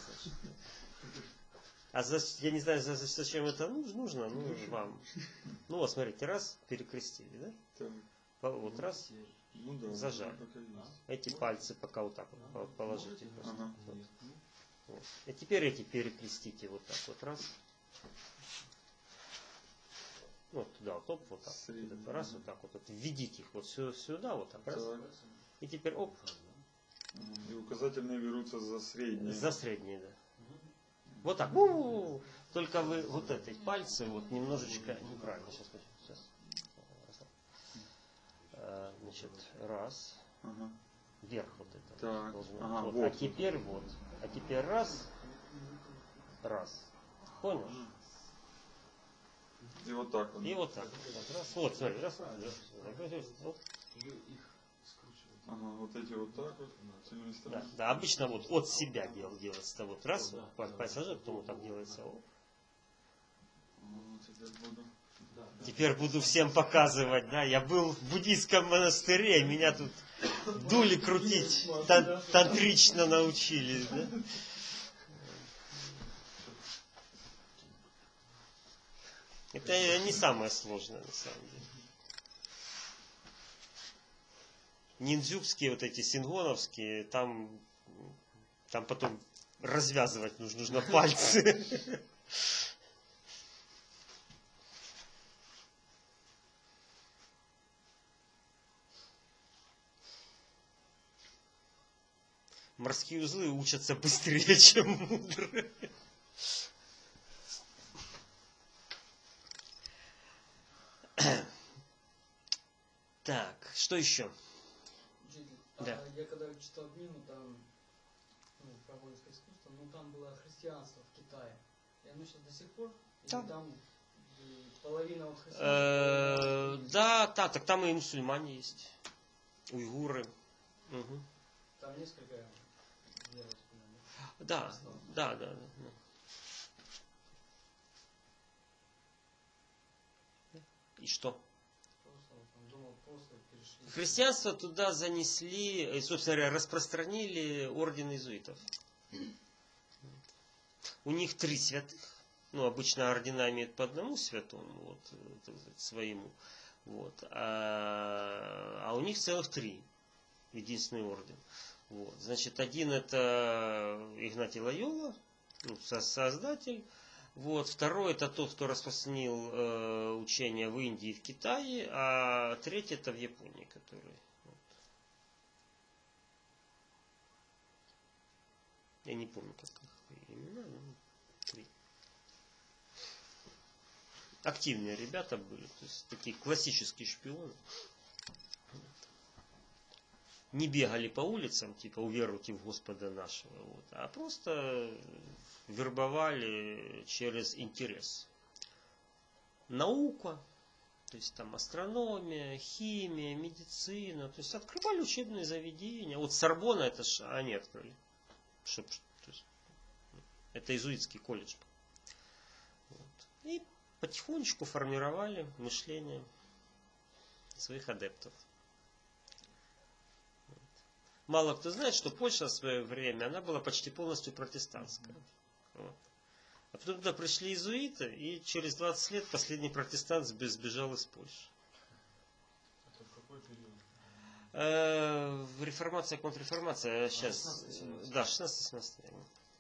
А за- я не знаю, за- за- зачем это нуж- нужно, ну, вам. Ну, вот, смотрите, раз, перекрестили, да? Так. По- Вот раз, Ну да. Зажали. пока есть. эти пальцы пока вот так вот по- положите. просто. Ага. Вот. Вот. И теперь эти перекрестите вот так вот, раз. Ну, вот туда, вот, оп, вот так. Средний, Вот это раз, ага. вот так вот, вот. Введите их вот сю- сюда, вот так, раз. Так. И теперь, оп, И указательные берутся за средние. за средние, да. Вот так. У-у-у. Только вы вот эти пальцы вот немножечко неправильно. Сейчас, сейчас. Э, Значит, раз. Ага. Вверх вот это. Так. должно. Ага, Вот. вот. А теперь вот. А теперь раз. Раз. Понял? И вот так вот. И вот так. Вот, раз. Вот, смотри, раз. раз, раз, вот. Вы их скручиваете. Ага, вот эти вот так вот. Сильные Да, стороны. да, обычно вот от себя дел, делается. Вот раз, вот, па- пассажир, потом вот так делается. Оп. Ну, теперь буду. Теперь буду всем показывать, да, я был в буддийском монастыре, меня тут дули крутить, тан- тантрично научили, да. Это не самое сложное, на самом деле. Ниндзюкские, вот эти сингоновские, там, там потом развязывать нужно, нужно пальцы. Морские узлы учатся быстрее, чем мудрые. Так, что еще? Учитель, Да. а я когда читал книгу, там, ну, про воинское искусство, ну, там было христианство в Китае. И оно сейчас до сих пор? Или Там. там э, половина вот христиан? Э, половина- Да, да, так там и мусульмане есть. Уйгуры. Мгм. Там несколько вероисповеданий. Да, да, да, да. да. И что? Просто вот там думал, просто перешли. Христианство туда занесли, и, собственно говоря, распространили орден иезуитов. У них три святых. Ну, обычно ордена имеют по одному святому, вот, так сказать, своему. Вот. А, а у них целых три. Единственный орден. Вот. Значит, один это Игнатий Лойола, ну, со- создатель. Вот. Второй это тот, кто распространил э, учение в Индии и в Китае, а третий это в Японии, который. Вот. Я не помню, как их имена, но три. Активные ребята были, то есть такие классические шпионы. не бегали по улицам, типа уверуйте в Господа нашего, вот, а просто вербовали через интерес. Наука, то есть там астрономия, химия, медицина, то есть открывали учебные заведения. Вот Сорбонна, это ж они открыли. Чтоб, то есть, это иезуитский колледж. Вот. И потихонечку формировали мышление своих адептов. Мало кто знает, что Польша в свое время, она была почти полностью протестантская. Вот. А потом туда пришли иезуиты, и через двадцать лет последний протестант сбежал из Польши. Это в какой период? Э, реформация, контрреформация, сейчас, да, шестнадцатый-семнадцатый век.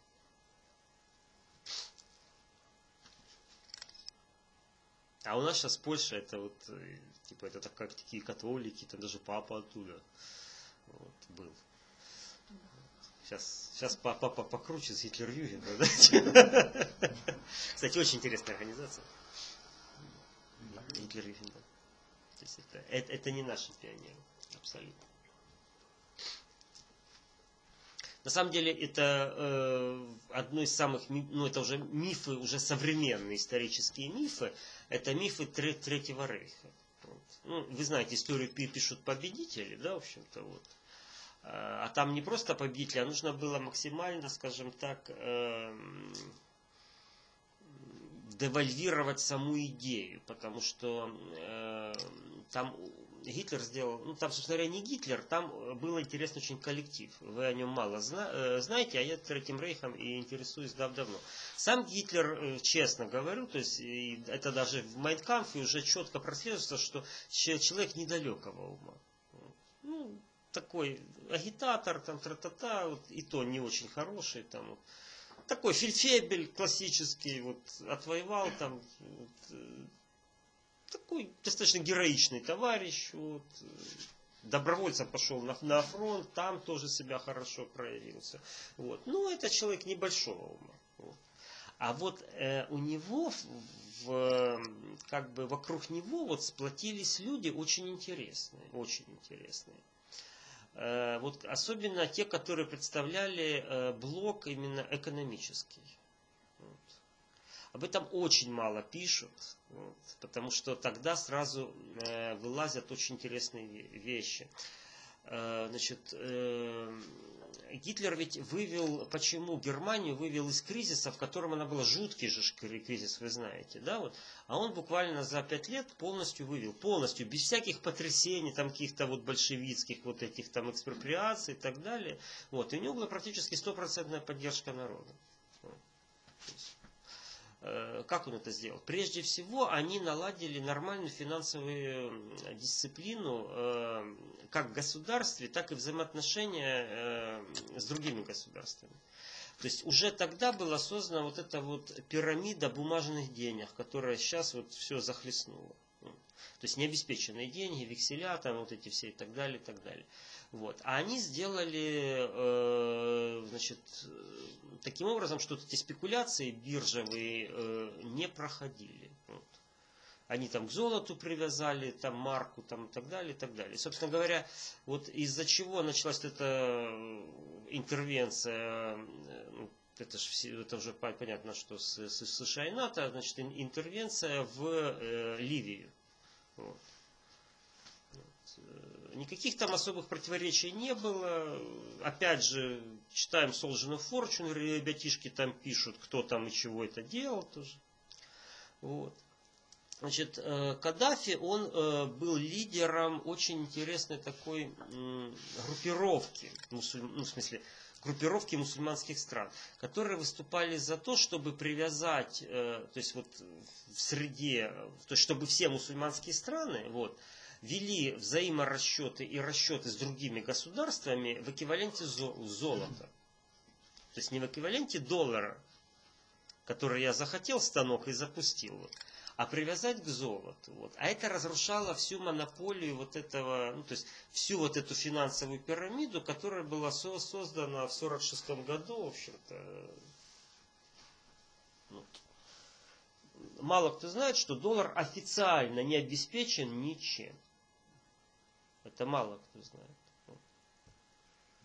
А у нас сейчас Польша, это вот, типа, это так, как такие католики, там даже папа оттуда. Вот, был. Сейчас, сейчас папа покруче с Гитлер-Югендом. Да? Кстати, очень интересная организация. Гитлер-Югендом. То есть это, это, это не наши пионеры. Абсолютно. На самом деле это э, одно из самых, ну это уже мифы, уже современные исторические мифы. Это мифы Третьего Рейха. Вот. Ну, вы знаете, историю пишут победители, да, в общем-то, вот. А там не просто победители, а нужно было максимально, скажем так, э, девальвировать саму идею, потому что э, там Гитлер сделал, ну там, собственно говоря, не Гитлер, там был интересный очень коллектив. Вы о нем мало зна знаете, а я Третьим Рейхом и интересуюсь давно. Сам Гитлер, честно говорю, то есть это даже в Майн Кампфе уже четко прослеживается, что человек недалекого ума. Ну, такой агитатор, там, тра-та-та, вот, и то не очень хороший, там, вот. Такой фельдфебель классический, вот, отвоевал, там, вот, такой достаточно героичный товарищ, вот, добровольцем пошел на, на фронт, там тоже себя хорошо проявился, вот. Ну, это человек небольшого ума, вот. А вот э, у него, в, как бы вокруг него вот сплотились люди очень интересные, очень интересные. Вот особенно те, которые представляли блок именно экономический. Вот. Об этом очень мало пишут, вот, потому что тогда сразу э, вылазят очень интересные вещи. Э, значит, э, Гитлер ведь вывел, почему Германию вывел из кризиса, в котором она была, жуткий же кризис, вы знаете, да, вот, а он буквально за пять лет полностью вывел, полностью, без всяких потрясений, там каких-то вот большевистских вот этих там экспроприаций и так далее, вот, и у него была практически стопроцентная поддержка народа. Вот. Как он это сделал? Прежде всего, они наладили нормальную финансовую дисциплину как в государстве, так и взаимоотношения с другими государствами. То есть уже тогда была создана вот эта вот пирамида бумажных денег, которая сейчас вот все захлестнула. То есть необеспеченные деньги, векселя, там вот эти все и так далее, и так далее. Вот. А они сделали, э, значит, таким образом, что вот эти спекуляции биржевые э, не проходили. Вот. Они там к золоту привязали, там марку, там и так далее, и так далее. И, собственно говоря, вот из-за чего началась эта интервенция, ну, это, же, это уже понятно, что с, с США и НАТО, значит, интервенция в э, Ливию. Вот. Никаких там особых противоречий не было. Опять же, читаем Solzhenitsyn Fortune, ребятишки там пишут, кто там и чего это делал тоже. Вот. Значит, Каддафи, он был лидером очень интересной такой группировки, мусульм... ну, в смысле, группировки мусульманских стран, которые выступали за то, чтобы привязать, то есть вот в среде, то есть чтобы все мусульманские страны, вот, вели взаиморасчеты и расчеты с другими государствами в эквиваленте золота. То есть не в эквиваленте доллара, который я захотел станок и запустил, вот, а привязать к золоту. Вот. А это разрушало всю монополию вот этого, ну, то есть всю вот эту финансовую пирамиду, которая была со создана в сорок шестом году, в общем-то. Ну, мало кто знает, что доллар официально не обеспечен ничем. Это мало кто знает.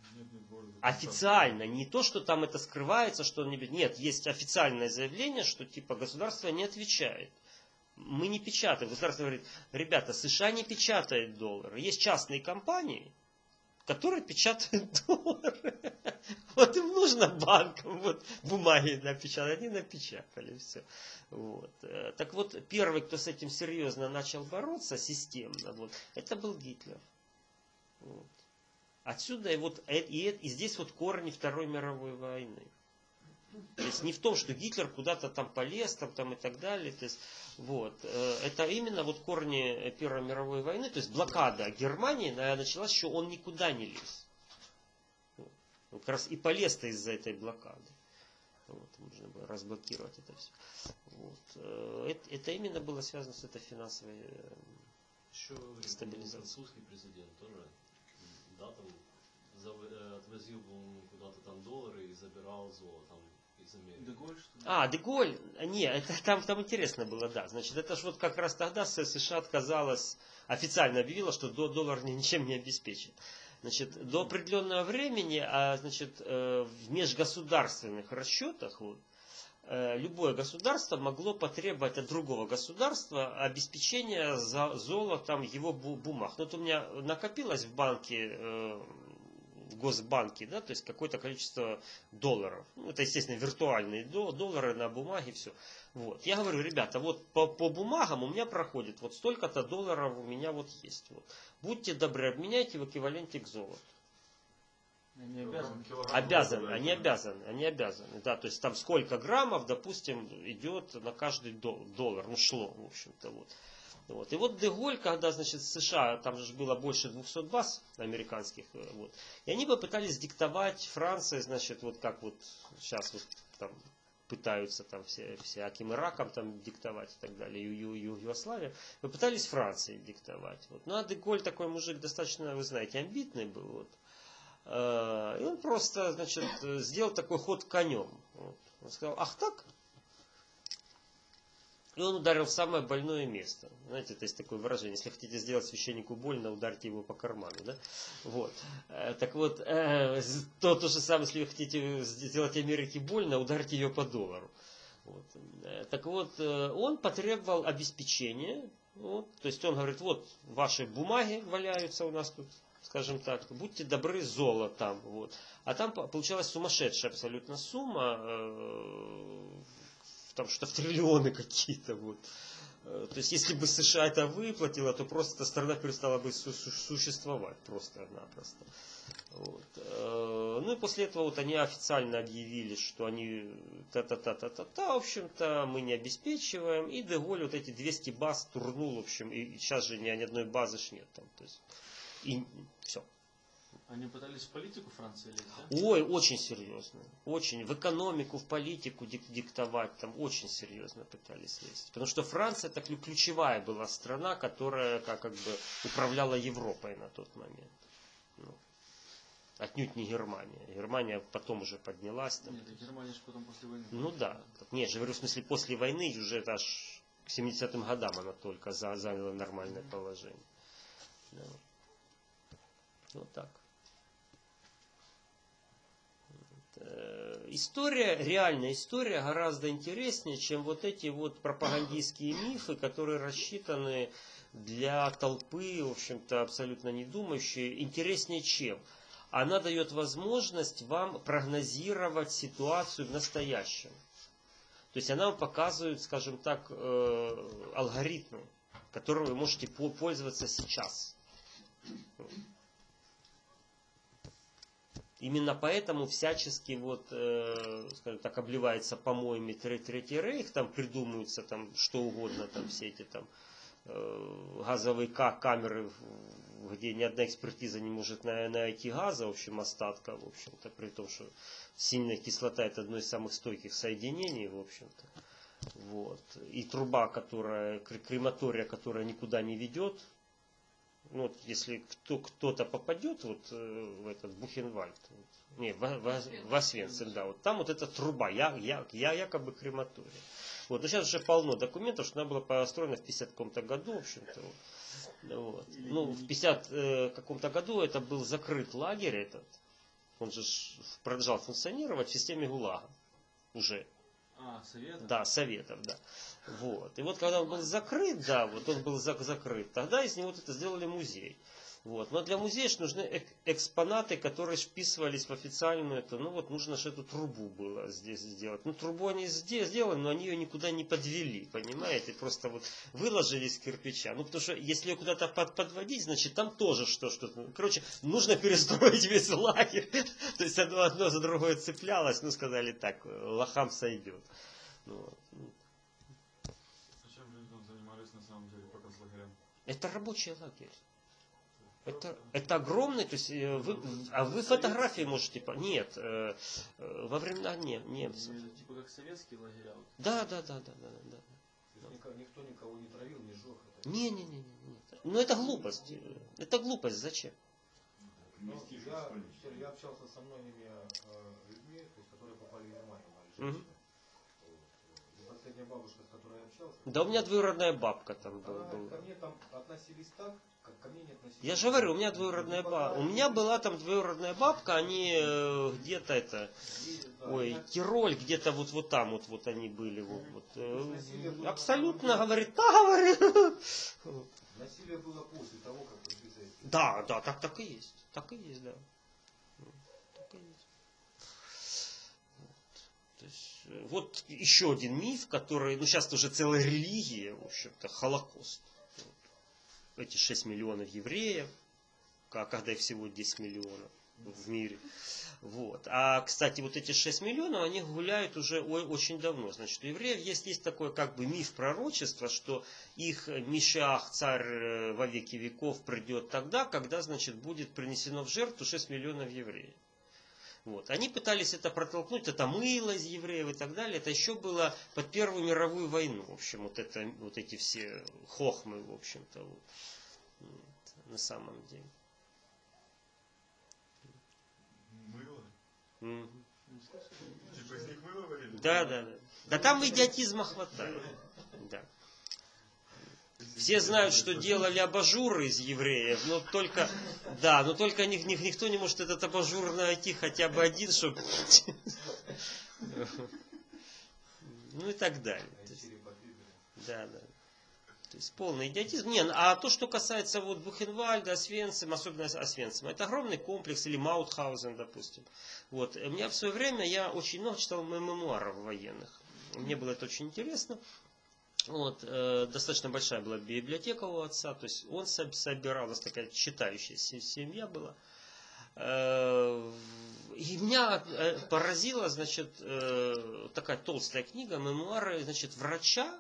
Нет, нет города. Официально, не то, что там это скрывается, что он не... Нет, есть официальное заявление, что типа государство не отвечает. Мы не печатаем. Государство говорит, ребята, США не печатает доллары. Есть частные компании, которые печатают доллары. Вот им нужно банкам вот бумаги напечатать. Они напечатали все. Вот. Так вот, первый, кто с этим серьезно начал бороться, системно, вот, это был Гитлер. Вот. Отсюда и, вот, и, и здесь вот корни Второй мировой войны. То есть не в том, что Гитлер куда-то там полез там, там и так далее. То есть, вот, это именно вот корни Первой мировой войны. То есть блокада Германии началась, что он никуда не лез. Вот. Как раз и полез-то из-за этой блокады. Вот, можно было разблокировать это все. Вот. Это, это именно было связано с этой финансовой Еще стабилизацией. Французский президент тоже, да, там отвозил куда-то там доллары и забирал золото там из Америки. Деголь, что ли? А, Деголь, не, это там, там интересно было, да. Значит, это же вот как раз тогда США отказалась, официально объявила, что до доллар ничем не обеспечит. Значит, до определенного времени, а, значит, в межгосударственных расчетах вот, любое государство могло потребовать от другого государства обеспечения за золотом его бумаг. Вот у меня накопилось в банке, в Госбанке, да, то есть какое-то количество долларов. Ну, это, естественно, виртуальные доллары на бумаге, все. Вот. Я говорю, ребята, вот по, по бумагам у меня проходит вот столько-то долларов у меня вот есть. Вот. Будьте добры, обменяйте в эквиваленте к золоту. Они обязаны. Обязаны, они обязаны, они обязаны. Да, то есть там сколько граммов, допустим, идет на каждый доллар. Ну, шло, в общем-то, вот. Вот. И вот Деголь, когда, значит, США, там же было больше двухсот баз американских, вот, и они попытались диктовать Франции, значит, вот как вот сейчас вот там пытаются там все, всяким Ираком там диктовать и так далее, Ю, Ю, Югославия, попытались Франции диктовать. Вот. Ну, а Деголь такой мужик достаточно, вы знаете, амбитный был, вот. И он просто, значит, сделал такой ход конем. Вот. Он сказал, ах так? И он ударил в самое больное место. Знаете, это есть такое выражение. Если хотите сделать священнику больно, ударьте его по карману. Да? Вот. Так вот, то, то же самое, если вы хотите сделать Америке больно, ударьте ее по доллару. Вот. Так вот, он потребовал обеспечения. Вот. То есть он говорит, вот ваши бумаги валяются у нас тут, скажем так, будьте добры, золотом. Вот. А там получалась сумасшедшая абсолютно сумма, э, там что-то в триллионы какие-то. Вот. То есть, если бы США это выплатила, то просто эта страна перестала бы су- существовать просто-напросто. Вот. Ну и после этого вот они официально объявили, что они та-та-та-та-та-та, в общем-то, мы не обеспечиваем. И Деголь вот эти двести баз турнул, в общем, и сейчас же ни одной базы ж нет там. То есть, и все. Они пытались в политику Франции лезть, да? Ой, очень серьезно. Очень. В экономику, в политику диктовать там очень серьезно пытались лезть. Потому что Франция это ключевая была страна, которая как, как бы управляла Европой на тот момент. Ну, отнюдь не Германия. Германия потом уже поднялась. Там. Нет, Германия же потом после войны. Ну да. Нет, же говорю, в смысле после войны уже аж к семидесятым годам она только заняла нормальное положение. Да. Вот так. История, реальная история гораздо интереснее, чем вот эти вот пропагандистские мифы, которые рассчитаны для толпы, в общем-то, абсолютно не думающей. Интереснее чем? Она дает возможность вам прогнозировать ситуацию в настоящем. То есть она вам показывает, скажем так, алгоритмы, которыми вы можете пользоваться сейчас. Именно поэтому всячески вот, э, скажем так, обливается помоями Третий Рейх, там придумываются там что угодно, там все эти там э, газовые камеры, где ни одна экспертиза не может найти газа, в общем, остатка, в общем-то, при том, что сильная кислота это одно из самых стойких соединений, в общем-то. Вот. И труба, которая, крематория, которая никуда не ведет. Ну, вот, если кто, кто-то попадет вот, э, в этот Бухенвальд, вот, не, в, в, в Освенцим, да, вот там вот эта труба, я, я, я якобы крематория. Вот, но сейчас уже полно документов, что она была построена в пятидесятом каком-то году, в общем-то. Вот. Вот. Ну, в пятидесятом э, каком-то году это был закрыт лагерь этот, Он же продолжал функционировать в системе ГУЛАГа уже. А, Советов? Да, Советов, да. Вот. И вот когда он был закрыт, да, вот он был зак- закрыт, тогда из него вот это сделали музей. Вот. Но для музея ж нужны эк- экспонаты, которые ж вписывались в официальную эту, ну вот нужно же эту трубу было здесь сделать. Ну трубу они зде- сделали, но они ее никуда не подвели, понимаете, просто вот выложили из кирпича. Ну потому что если ее куда-то под- подводить, значит там тоже что что-то. Короче, нужно перестроить весь лагерь. То есть одно, одно за другое цеплялось, ну сказали так, лохам сойдет. Ну, вот. А чем же там занимались на самом деле по концлагерям? Это рабочий лагерь. Это, это огромный, то есть э, вы, а вы фотографии можете, по- нет, э, э, во времена не, немцев. Это типа как советские лагеря. Вот. Да, да, да, да, да, да. То есть нико- никто никого не травил, не сжег. это- Не, не, не, не, не. Ну это глупость. Это глупость, зачем? Ну, я, я общался со многими э, людьми, то есть, которые попали в Германию, мои женщины. Вот. И последняя бабушка, с которой я общался, Да у меня двоюродная бабка там был- она была. ко мне там относились так, как ко мне не относились. Я же говорю, у меня двоюродная бабка. У меня была там двоюродная бабка, они э, где-то это, И, да, ой, я- Тироль, где-то вот, вот там вот, вот они были. Вот, вот, э, Насилие было абсолютно, на самом говорит, да, говорит. Насилие было после того, как пришли советские. Да, да, так, так и есть. Так и есть, да. Так и есть. Вот. То есть, э, вот еще один миф, который, ну сейчас уже целая религия, в общем-то, Холокост. Вот. Эти шесть миллионов евреев, а когда их всего десять миллионов в мире. Вот. А, кстати, вот эти шесть миллионов, они гуляют уже о- очень давно. Значит, у евреев есть, есть такой как бы миф пророчества, что их Мишиах, царь э, во веки веков, придет тогда, когда, значит, будет принесено в жертву шесть миллионов евреев. Вот. Они пытались это протолкнуть, это мыло из евреев и так далее. Это еще было под Первую мировую войну. В общем, вот, это, вот эти все хохмы, в общем-то, вот. Вот, на самом деле. Мыло? Мгм. Типа из них мыло варили? Да, да, да. Да там идиотизма хватает. Да. Все знают, что делали абажуры из евреев, но только, да, но только них, них, никто не может этот абажур найти хотя бы один, чтобы... Ну и так далее. То есть, да, да. То есть полный идиотизм. Не, а то, что касается вот Бухенвальда, Освенцима, особенно Освенцима, это огромный комплекс, или Маутхаузен, допустим. Вот. У меня в свое время, я очень много читал мемуаров военных. Мне было это очень интересно. Вот, э, достаточно большая была библиотека у отца, то есть он собирал, у нас такая читающая семья была. Э, и меня э, поразила, значит, э, такая толстая книга, мемуары, значит, врача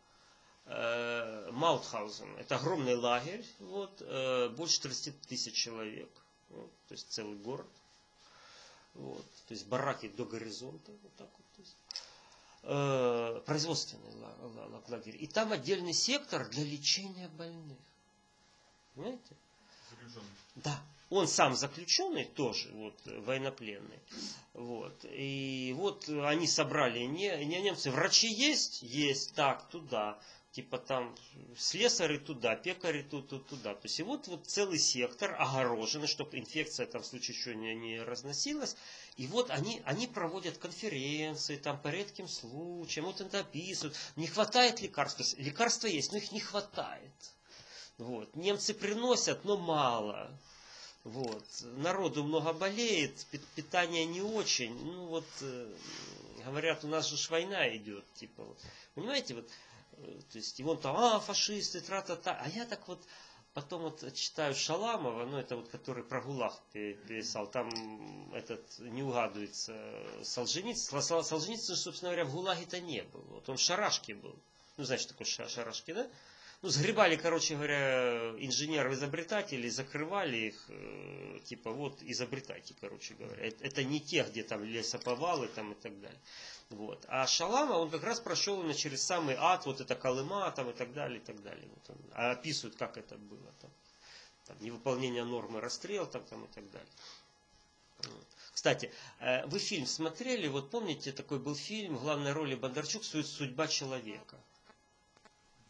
э, Маутхаузен. Это огромный лагерь, вот, э, больше тридцати тысяч человек, вот, то есть целый город. Вот, то есть бараки до горизонта, вот так вот. То есть. Производственный лагерь. И там отдельный сектор для лечения больных. Понимаете? Заключенный. Да. Он сам заключенный тоже, вот, военнопленный. Вот. И вот они собрали, не, не немцы, врачи есть? Есть. Так, туда. Типа там слесари туда, пекари тут, тут, туда. То есть и вот, вот целый сектор огороженный, чтобы инфекция там в случае чего не, не разносилась. И вот они, они проводят конференции там по редким случаям, вот это описывают. Не хватает лекарств. То есть лекарства есть, но их не хватает. Вот. Немцы приносят, но мало. Вот. Народу много болеет, питание не очень. Ну вот, э, говорят, у нас же ж война идет. Типа, вот. Понимаете, вот. То есть, и вон там, а, фашисты, тра-та-та. А я так вот потом вот читаю Шаламова, ну, это вот, который про ГУЛАГ писал, там этот, не угадывается, Солженицын. Солженицын, собственно говоря, в ГУЛАГе-то не был. Вот он в Шарашке был. Ну, знаешь, такой Шарашки, да? Ну, сгребали, короче говоря, инженеров-изобретателей, закрывали их, э, типа, вот, изобретайте, короче говоря. Это, это не те, где там лесоповалы там и так далее. Вот. А Шалама, он как раз прошел именно через самый ад, вот это Колыма там и так далее, и так далее. Вот он, а описывают, как это было. Там, там, невыполнение нормы, расстрел там, там и так далее. Вот. Кстати, э, вы фильм смотрели, вот помните, такой был фильм, в главной роли Бондарчук «Судьба человека».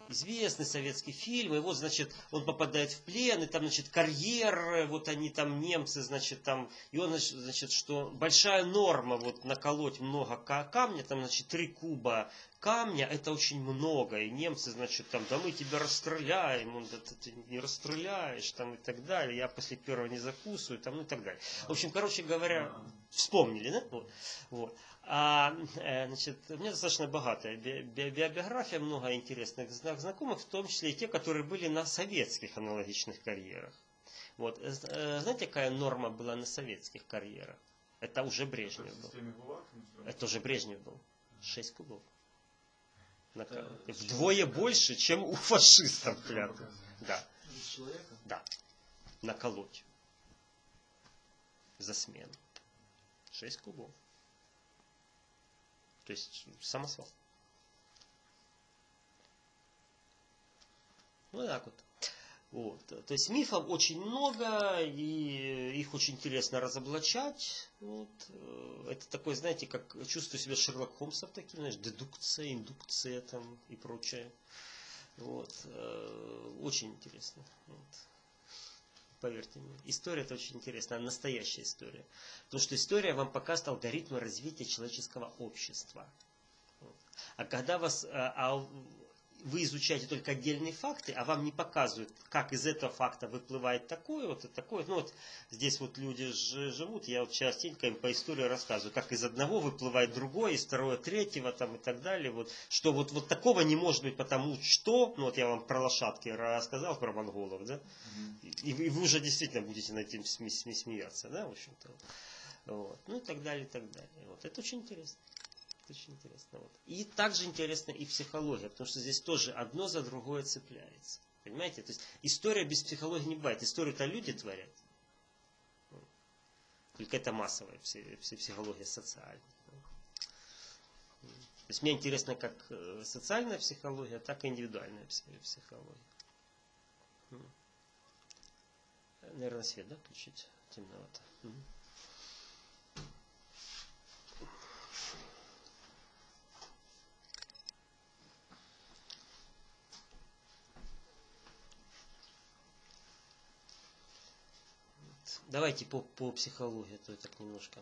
известный советский фильм, и вот, значит, он попадает в плен, и там, значит, карьер, вот они там, немцы, значит, там, и он, значит, что большая норма, вот, наколоть много камня, там, значит, три куба камня, это очень много, и немцы, значит, там, да мы тебя расстреляем, он, да ты не расстреляешь, там, и так далее, я после первого не закусываю, там, ну, и так далее. В общем, короче говоря, вспомнили, да? Вот. Вот. А, значит, у меня достаточно богатая би би биография, много интересных знакомых, в том числе и те, которые были на советских аналогичных карьерах. Вот. Знаете, какая норма была на советских карьерах? Это уже Брежнев был. Это уже Брежнев был. Шесть кубов. Вдвое больше, чем у фашистов клятвы. Да. Да. Наколоть. За смену. Шесть кубов. То есть самосвал. Ну так вот. Вот. То есть мифов очень много, и их очень интересно разоблачать. Вот. Это такое, знаете, как чувствую себя Шерлок Холмсом таким, знаешь, дедукция, индукция там и прочее. Вот. Очень интересно. Вот. Поверьте мне, история это очень интересная, настоящая история. Потому что история вам показывает алгоритмы развития человеческого общества. А когда вас, а вы изучаете только отдельные факты, а вам не показывают, как из этого факта выплывает такое, вот и такое. Ну вот здесь вот люди живут, я вот частенько им по истории рассказываю, как из одного выплывает другое, из второго, третьего там и так далее. Вот, что вот, вот такого не может быть, потому что, ну вот я вам про лошадки рассказал, про монголов, да, и, и вы уже действительно будете над этим смеяться, да, в общем-то. Вот. Ну и так далее, и так далее. Вот. Это очень интересно. Очень интересно. Вот. И также интересна и психология, потому что здесь тоже одно за другое цепляется. Понимаете? То есть история без психологии не бывает. Историю-то люди творят. Только это массовая психология социальная. То есть мне интересно как социальная психология, так и индивидуальная психология. Наверное, свет, да, включить? Темновато. Давайте по, по психологии, а то я так немножко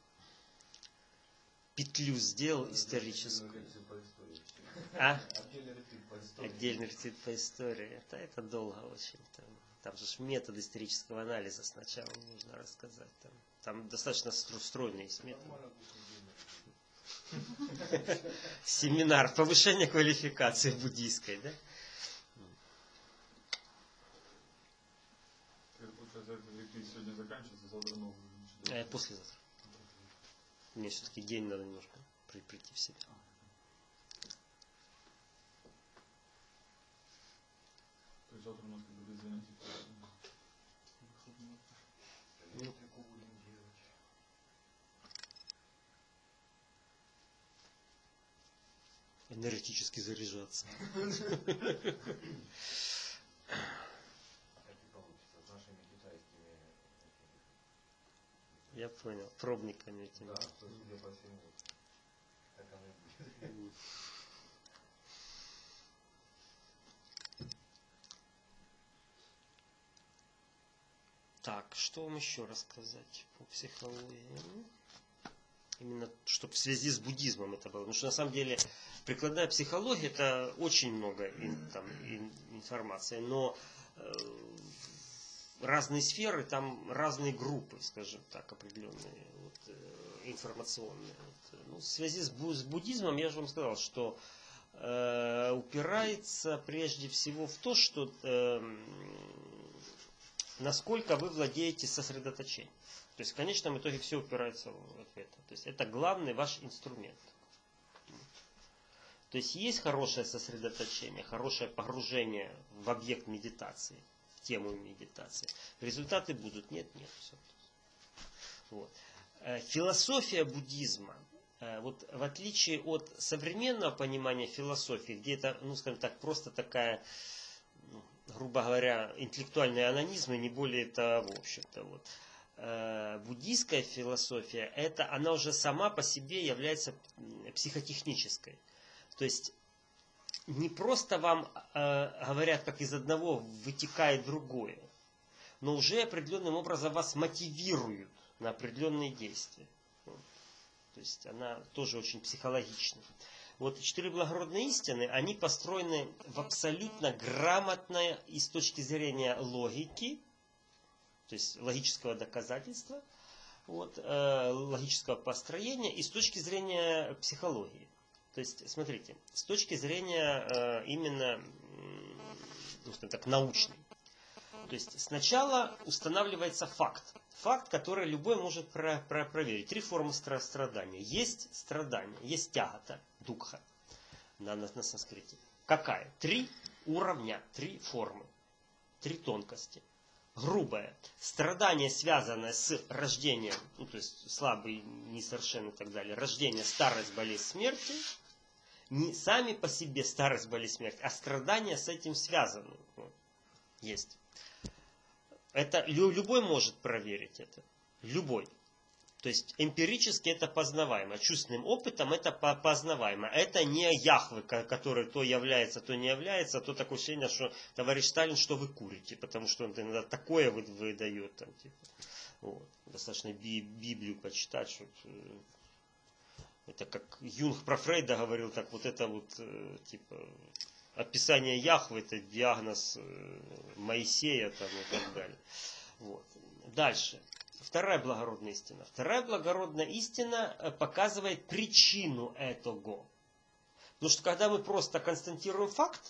петлю сделал историческую. А? Отдельный рецепт по истории. Это, это долго очень. Там, там же метод исторического анализа сначала нужно рассказать. Там, там достаточно стройный есть метод. Семинар повышения квалификации буддийской, да? Сегодня заканчивается, завтра новый. А послезавтра. Мне все-таки день надо немножко при, прийти в себя. То есть завтра у нас как бы без занятий. Ну, энергетически заряжаться. Я понял. Пробниками этими. Да, судя по всему, так оно и будет. Так, что вам еще рассказать по психологии? Именно, чтобы в связи с буддизмом это было. Потому что на самом деле прикладная психология это очень много ин, там, ин, информации, но э, разные сферы, там разные группы, скажем так, определенные вот, э, информационные. Вот. Ну, в связи с, с буддизмом я же вам сказал, что э, упирается прежде всего в то, что э, насколько вы владеете сосредоточением. То есть в конечном итоге все упирается в это. То есть это главный ваш инструмент. То есть есть хорошее сосредоточение, хорошее погружение в объект медитации, в тему медитации. Результаты будут? Нет, нет. Все. Вот. Философия буддизма, вот в отличие от современного понимания философии, где это, ну скажем так, просто такая, ну, грубо говоря, интеллектуальный анонизм, и не более того, в общем-то, вот. Буддийская философия, это она уже сама по себе является психотехнической. То есть не просто вам э, говорят, как из одного вытекает другое, но уже определенным образом вас мотивируют на определенные действия. То есть она тоже очень психологична. Вот четыре благородные истины, они построены в абсолютно грамотно и с точки зрения логики, то есть логического доказательства, вот, э, логического построения, и с точки зрения психологии. То есть, смотрите, с точки зрения э, именно, ну, так, научной. То есть сначала устанавливается факт. Факт, который любой может про, про, проверить. Три формы страдания. Есть страдание, есть тягата, дукха на, на, на санскрите. Какая? Три уровня, три формы, три тонкости. Грубое. Страдание, связанное с рождением, ну, то есть слабый, несовершенный и так далее. Рождение, старость, болезнь, смерть. Не сами по себе старость, болезнь, смерть, а страдания с этим связаны. Есть. Это любой может проверить это. Любой. То есть эмпирически это познаваемо. Чувственным опытом это познаваемо. Это не Яхве, который то является, то не является. То такое ощущение, что товарищ Сталин, что вы курите. Потому что он иногда такое выдает. Там, типа. Вот. Достаточно би Библию почитать. Чтобы... Это как Юнг про Фрейда говорил, так вот это вот типа... Описание Яхвы, это диагноз Моисея там, и так далее. Вот. Дальше. Вторая благородная истина. Вторая благородная истина показывает причину этого. Потому что когда мы просто констатируем факт,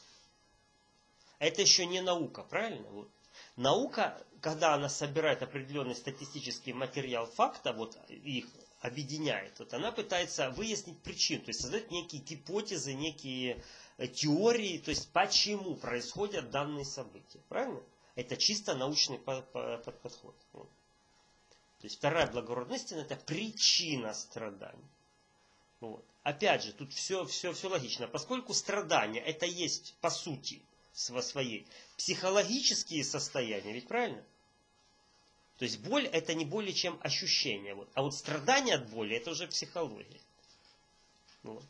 это еще не наука, правильно? Вот. Наука, когда она собирает определенный статистический материал факта, вот их объединяет, вот, она пытается выяснить причину, то есть создать некие гипотезы, некие теории, то есть почему происходят данные события. Правильно? Это чисто научный подход. Вот. То есть вторая благородная истина — это причина страданий. Вот. Опять же, тут все, все, все логично. Поскольку страдания — это есть, по сути, своей психологические состояния, ведь правильно? То есть боль — это не более чем ощущение. Вот. А вот страдание от боли — это уже психология. Вот.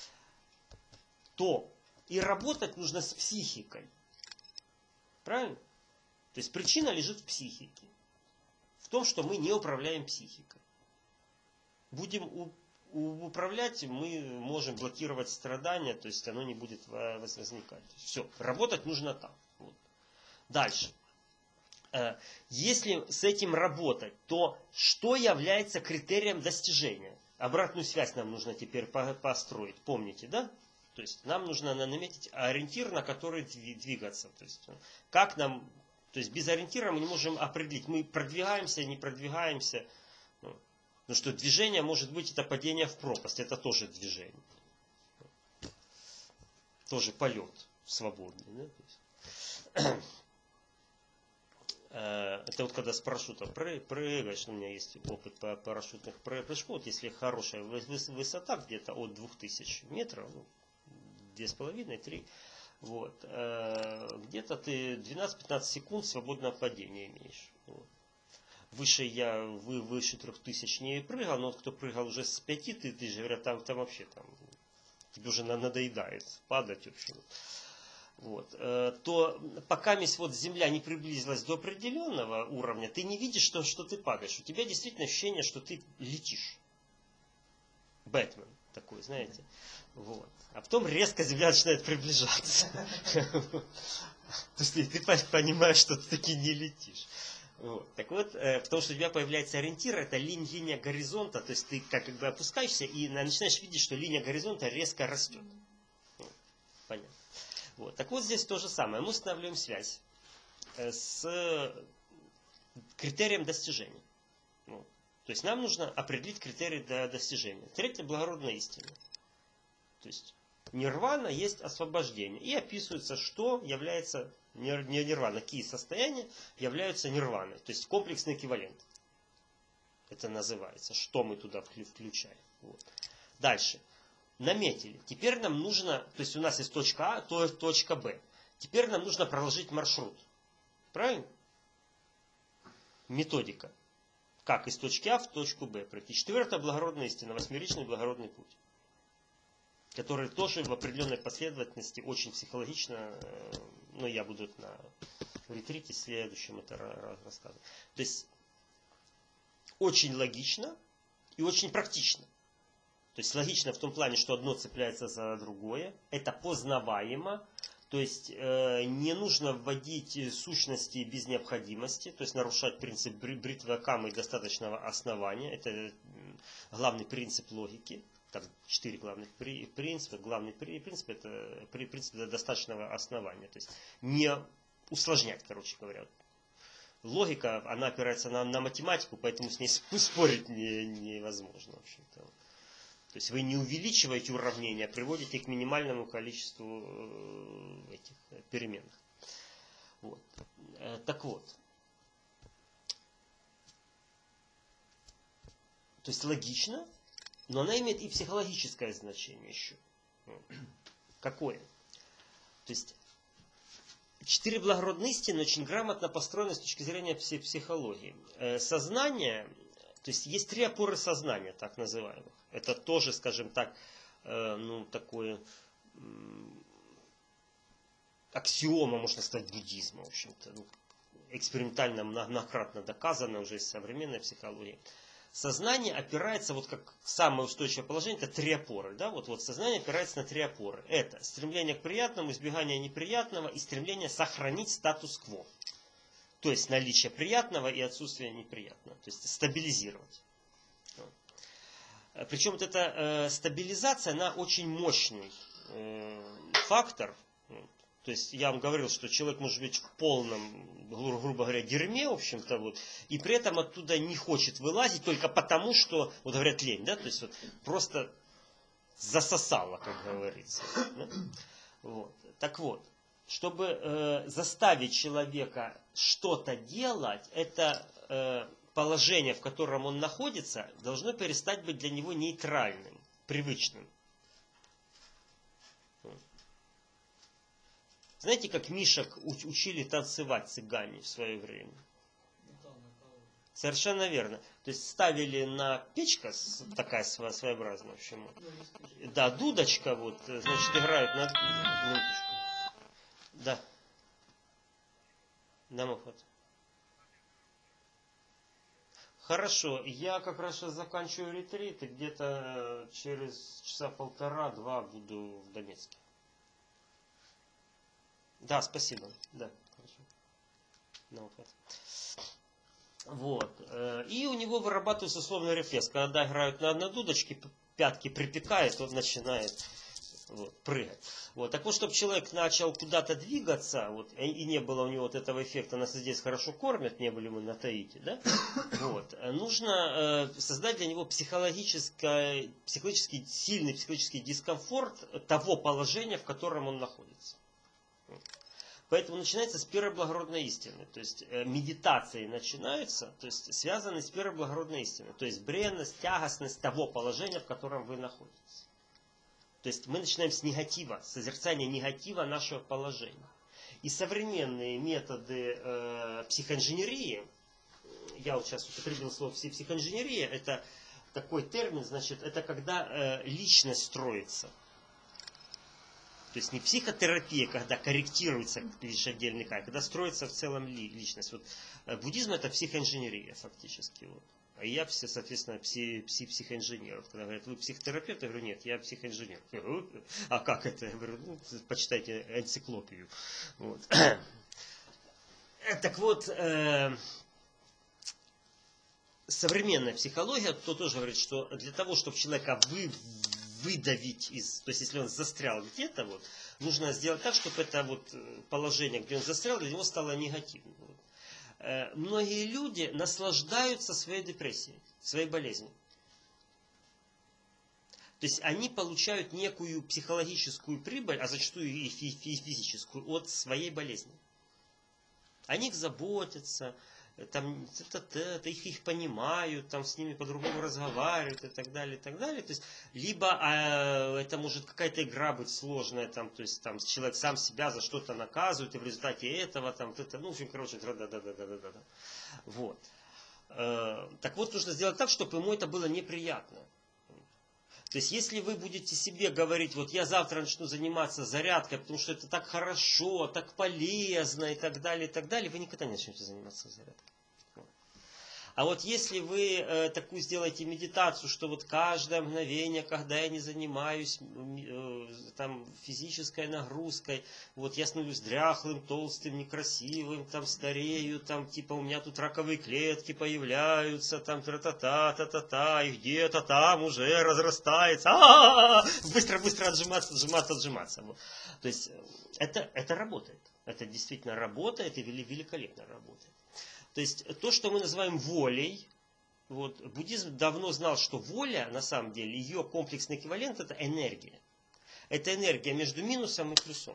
То и работать нужно с психикой. Правильно? То есть причина лежит в психике. В том, что мы не управляем психикой. Будем у, у, управлять, мы можем блокировать страдания, то есть оно не будет возникать. Все, работать нужно там. Вот. Дальше. Если с этим работать, то что является критерием достижения? Обратную связь нам нужно теперь построить. Помните, да? То есть нам нужно наметить ориентир, на который двигаться. То есть, как нам, то есть без ориентира мы не можем определить, мы продвигаемся, не продвигаемся. Ну, потому что движение может быть это падение в пропасть, это тоже движение. Тоже полет свободный. Да? Это вот когда с парашютом прыгаешь, у меня есть опыт по парашютных прыжков, вот если хорошая высота где-то от двух тысяч метров, ну, две с половиной, три, вот, где-то ты двенадцать-пятнадцать секунд свободного падения имеешь. Вот. Выше я, вы, выше трех тысяч не прыгал, но вот кто прыгал уже с пяти, ты, ты же говорят, там, там вообще там, тебе уже надоедает падать вообще. Вот, то пока вот Земля не приблизилась до определенного уровня, ты не видишь, что, что ты падаешь. У тебя действительно ощущение, что ты летишь. Бэтмен такой, знаете. Вот. А потом резко Земля начинает приближаться. То есть ты понимаешь, что ты таки не летишь. Вот. Так вот, потому что у тебя появляется ориентир, это линия горизонта, то есть ты как бы опускаешься и начинаешь видеть, что линия горизонта резко растет. Понятно. Вот. Так вот здесь то же самое. Мы устанавливаем связь с критерием достижения. Вот. То есть нам нужно определить критерий достижения. Третья благородная истина. То есть нирвана есть освобождение. И описывается, что является не нирвана, какие состояния являются нирваной. То есть комплексный эквивалент. Это называется. Что мы туда включаем. Вот. Дальше. Наметили. Теперь нам нужно, то есть у нас есть точка А, то есть точка Б. Теперь нам нужно проложить маршрут. Правильно? Методика. Как из точки А в точку Б пройти. Четвертая благородная истина. Восьмеричный благородный путь. которые тоже в определенной последовательности очень психологично, ну, я буду на ретрите следующем это рассказывать. То есть, очень логично и очень практично. То есть, логично в том плане, что одно цепляется за другое, это познаваемо, то есть, э, не нужно вводить сущности без необходимости, то есть, нарушать принцип бритвы Акамы и достаточного основания, это главный принцип логики. Там четыре главных принципа. Главный принцип это принцип достаточного основания. То есть не усложнять, короче говоря. Логика, она опирается на, на математику, поэтому с ней спорить не, невозможно. В общем-то. То есть вы не увеличиваете уравнение, а приводите к минимальному количеству этих переменных. Вот. Так вот. То есть логично. Но она имеет и психологическое значение еще. Какое? То есть, четыре благородные истины очень грамотно построены с точки зрения психологии. Сознание, то есть, есть три опоры сознания, так называемых. Это тоже, скажем так, ну, такое аксиома, можно сказать, буддизма, в общем-то. Ну, экспериментально многократно доказано уже из современной психологии. Сознание опирается, вот как самое устойчивое положение, это три опоры. Да? Вот, вот сознание опирается на три опоры. Это стремление к приятному, избегание неприятного и стремление сохранить статус-кво. То есть наличие приятного и отсутствие неприятного. То есть стабилизировать. Причем вот эта э, стабилизация, она очень мощный э, фактор. То есть я вам говорил, что человек может быть в полном, гру- грубо говоря, дерьме, в общем-то, вот, и при этом оттуда не хочет вылазить только потому, что, вот говорят, лень, да, то есть вот, просто засосало, как говорится. Да? Вот. Так вот, чтобы э, заставить человека что-то делать, это э, положение, в котором он находится, должно перестать быть для него нейтральным, привычным. Знаете, как мишек учили танцевать цыгане в свое время? Совершенно верно. То есть ставили на печка, такая своеобразная, в общем. Да, дудочка, вот, значит, играют на минуточку. Да. Да, Мухат. Хорошо, я как раз сейчас заканчиваю ретрит, и где-то через часа полтора-два буду в Донецке. Да, спасибо. Да, хорошо. No, вот. И у него вырабатывается условный рефлекс. Когда играют на одной дудочке, пятки припекает, он начинает вот, прыгать. Вот. Так вот, чтобы человек начал куда-то двигаться, вот, и не было у него вот этого эффекта, нас здесь хорошо кормят, не были мы на Таити, да? Вот. Нужно э, создать для него психологический, психологический, сильный психологический дискомфорт того положения, в котором он находится. Поэтому начинается с первой благородной истины. То есть э, медитации начинаются, то есть связаны с первой благородной истиной. То есть бренность, тягостность того положения, в котором вы находитесь. То есть мы начинаем с негатива, с созерцания негатива нашего положения. И современные методы э, психоинженерии, я вот сейчас употребил слово психоинженерия, это такой термин, значит, это когда э, личность строится. То есть не психотерапия, когда корректируется лишь отдельный кайф, когда строится в целом личность. Вот, буддизм это психоинженерия фактически. Вот. А я, соответственно, пси, пси, психоинженер. Вот, когда говорят, вы психотерапевт, я говорю, нет, я психоинженер. А как это? Я говорю, ну, почитайте энциклопедию. Вот. Так вот, э, современная психология, то тоже говорит, что для того, чтобы человека вы выдавить из, то есть если он застрял где-то, вот, нужно сделать так, чтобы это вот положение, где он застрял, для него стало негативным. Вот. Э, многие люди наслаждаются своей депрессией, своей болезнью. То есть они получают некую психологическую прибыль, а зачастую и физическую, от своей болезни. О них заботятся, там, это, это, это, их, их понимают, там, с ними по-другому разговаривают и так далее, и так далее. То есть, либо а, это может какая-то игра быть сложная, там, то есть там, человек сам себя за что-то наказывает, и в результате этого, там, это, ну, в общем, короче, да-да-да-да-да-да. Вот. Э, так вот, нужно сделать так, чтобы ему это было неприятно. То есть, если вы будете себе говорить, вот я завтра начну заниматься зарядкой, потому что это так хорошо, так полезно и так далее, и так далее, вы никогда не начнете заниматься зарядкой. А вот если вы э, такую сделаете медитацию, что вот каждое мгновение, когда я не занимаюсь э, там, физической нагрузкой, вот я становлюсь дряхлым, толстым, некрасивым, там старею, там типа у меня тут раковые клетки появляются, там тра-та-та, та-та-та, и где-то там уже разрастается, быстро-быстро отжиматься, отжиматься, отжиматься. Вот. То есть это, это работает, это действительно работает и великолепно работает. То есть то, что мы называем волей, вот, буддизм давно знал, что воля, на самом деле, ее комплексный эквивалент – это энергия. Это энергия между минусом и плюсом.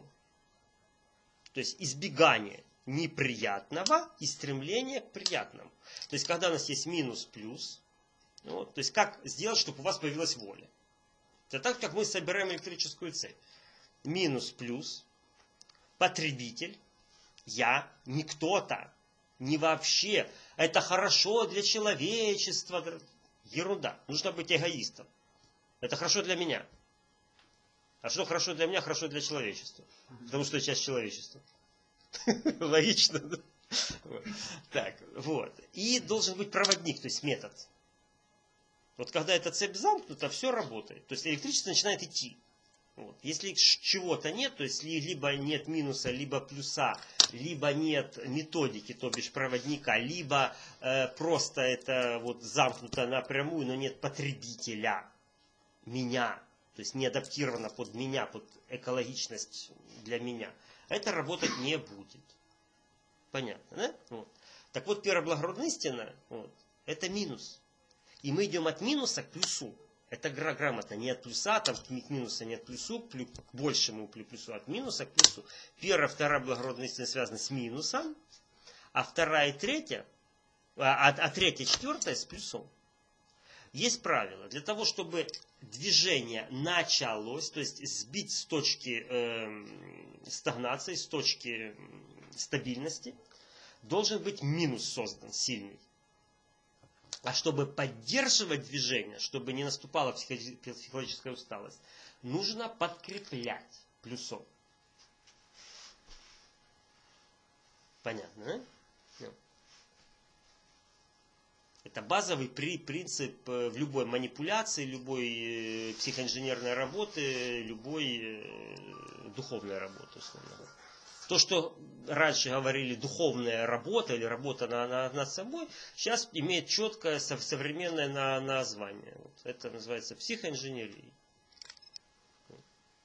То есть избегание неприятного и стремление к приятному. То есть когда у нас есть минус-плюс, вот, то есть как сделать, чтобы у вас появилась воля. Это так, как мы собираем электрическую цепь. Минус-плюс, потребитель, я, не кто-то. Не вообще. Это хорошо для человечества. Ерунда. Нужно быть эгоистом. Это хорошо для меня. А что хорошо для меня, хорошо для человечества. Потому что я часть человечества. Логично, да? Так, вот. И должен быть проводник, то есть метод. Вот когда эта цепь замкнута, все работает. То есть электричество начинает идти. Вот. Если чего-то нет, то есть либо нет минуса, либо плюса, либо нет методики, то бишь проводника, либо э, просто это вот замкнуто напрямую, но нет потребителя, меня, то есть не адаптировано под меня, под экологичность для меня, это работать не будет. Понятно, да? Вот. Так вот, первая благородная истина, вот, это минус. И мы идем от минуса к плюсу. Это грамотно, не от плюса, там к минусу, не от плюсу, к большему плюсу, от минуса к плюсу. Первая, вторая благородная истина связаны с минусом, а вторая и третья, а, а третья, четвертая с плюсом. Есть правило, для того, чтобы движение началось, то есть сбить с точки э, стагнации, с точки стабильности, должен быть минус создан, сильный. А чтобы поддерживать движение, чтобы не наступала психологическая усталость, нужно подкреплять плюсом. Понятно, да? Это базовый принцип в любой манипуляции, любой психоинженерной работы, любой духовной работы, условно говоря. То, что раньше говорили духовная работа или работа на, на, над собой, сейчас имеет четкое современное на, название. Вот. Это называется психоинженерией. То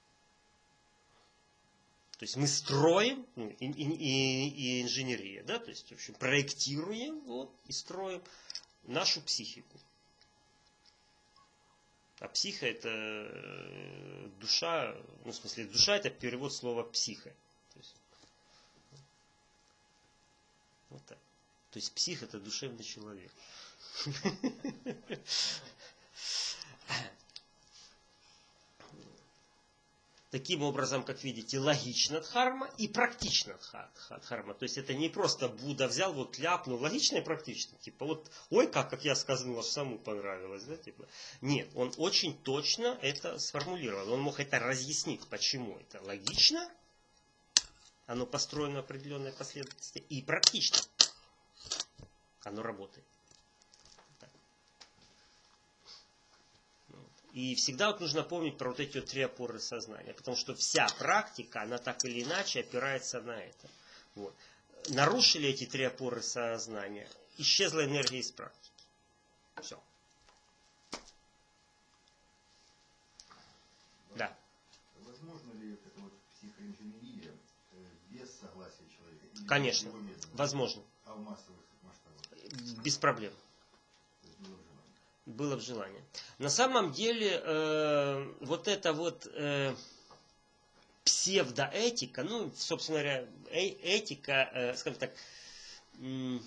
есть мы строим, ну, и, и, и, и инженерия, да, то есть в общем, проектируем вот, и строим нашу психику. А психа это душа, ну в смысле душа это перевод слова психа. Вот так. То есть псих это душевный человек. Таким образом, как видите, логично дхарма и практично дхарма. То есть это не просто Будда взял, вот ляпнул, логично и практично. Типа вот, ой, как, как я сказал, аж самому понравилось. Да? Типа, нет, он очень точно это сформулировал. Он мог это разъяснить, почему это логично. Оно построено в определенной последовательности и практично. Оно работает. Так. И всегда вот нужно помнить про вот эти вот три опоры сознания. Потому что вся практика, она так или иначе опирается на это. Вот. Нарушили эти три опоры сознания, исчезла энергия из практики. Все. Да. Возможно ли это вот психоинженерия без согласия человека? Или конечно, возможно. А в массовых масштабах? Без проблем. Было в желании. Было в желании. На самом деле, э, вот эта вот э, псевдоэтика, ну, собственно говоря, э, этика, э, скажем так, э,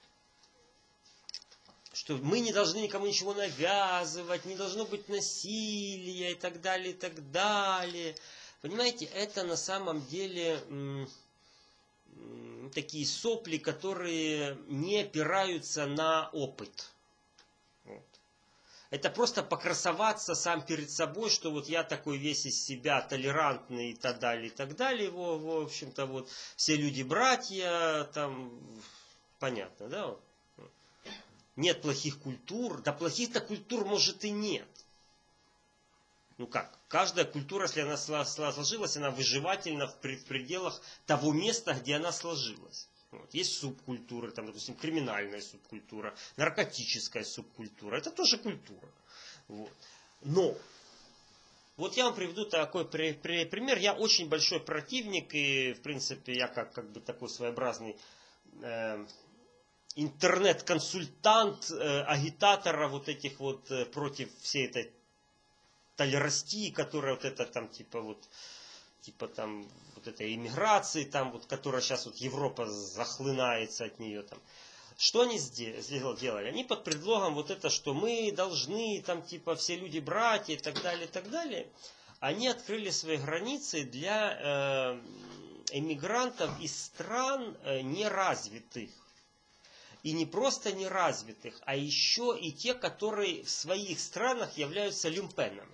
что мы не должны никому ничего навязывать, не должно быть насилия и так далее, и так далее. Понимаете, это на самом деле э, э, такие сопли, которые не опираются на опыт. Вот. Это просто покрасоваться сам перед собой, что вот я такой весь из себя толерантный и так далее, и так далее. Его, в общем-то, вот все люди братья, там, понятно, да? Вот. Нет плохих культур. Да плохих-то культур, может, и нет. Ну как? Каждая культура, если она сложилась, она выживательна в пределах того места, где она сложилась. Вот. Есть субкультуры, там, допустим, криминальная субкультура, наркотическая субкультура. Это тоже культура. Вот. Но, вот я вам приведу такой при, при, пример. Я очень большой противник, и, в принципе, я как, как бы такой своеобразный э, интернет-консультант, э, агитатора вот этих вот э, против всей этой толерастии, которая вот это там, типа вот, типа там, вот этой иммиграции, там, вот, которая сейчас вот Европа захлынается от нее там. Что они сделали? Они под предлогом вот это, что мы должны, там, типа, все люди братья и так далее, и так далее, они открыли свои границы для э, эмигрантов из стран э, неразвитых. И не просто неразвитых, а еще и те, которые в своих странах являются люмпенами.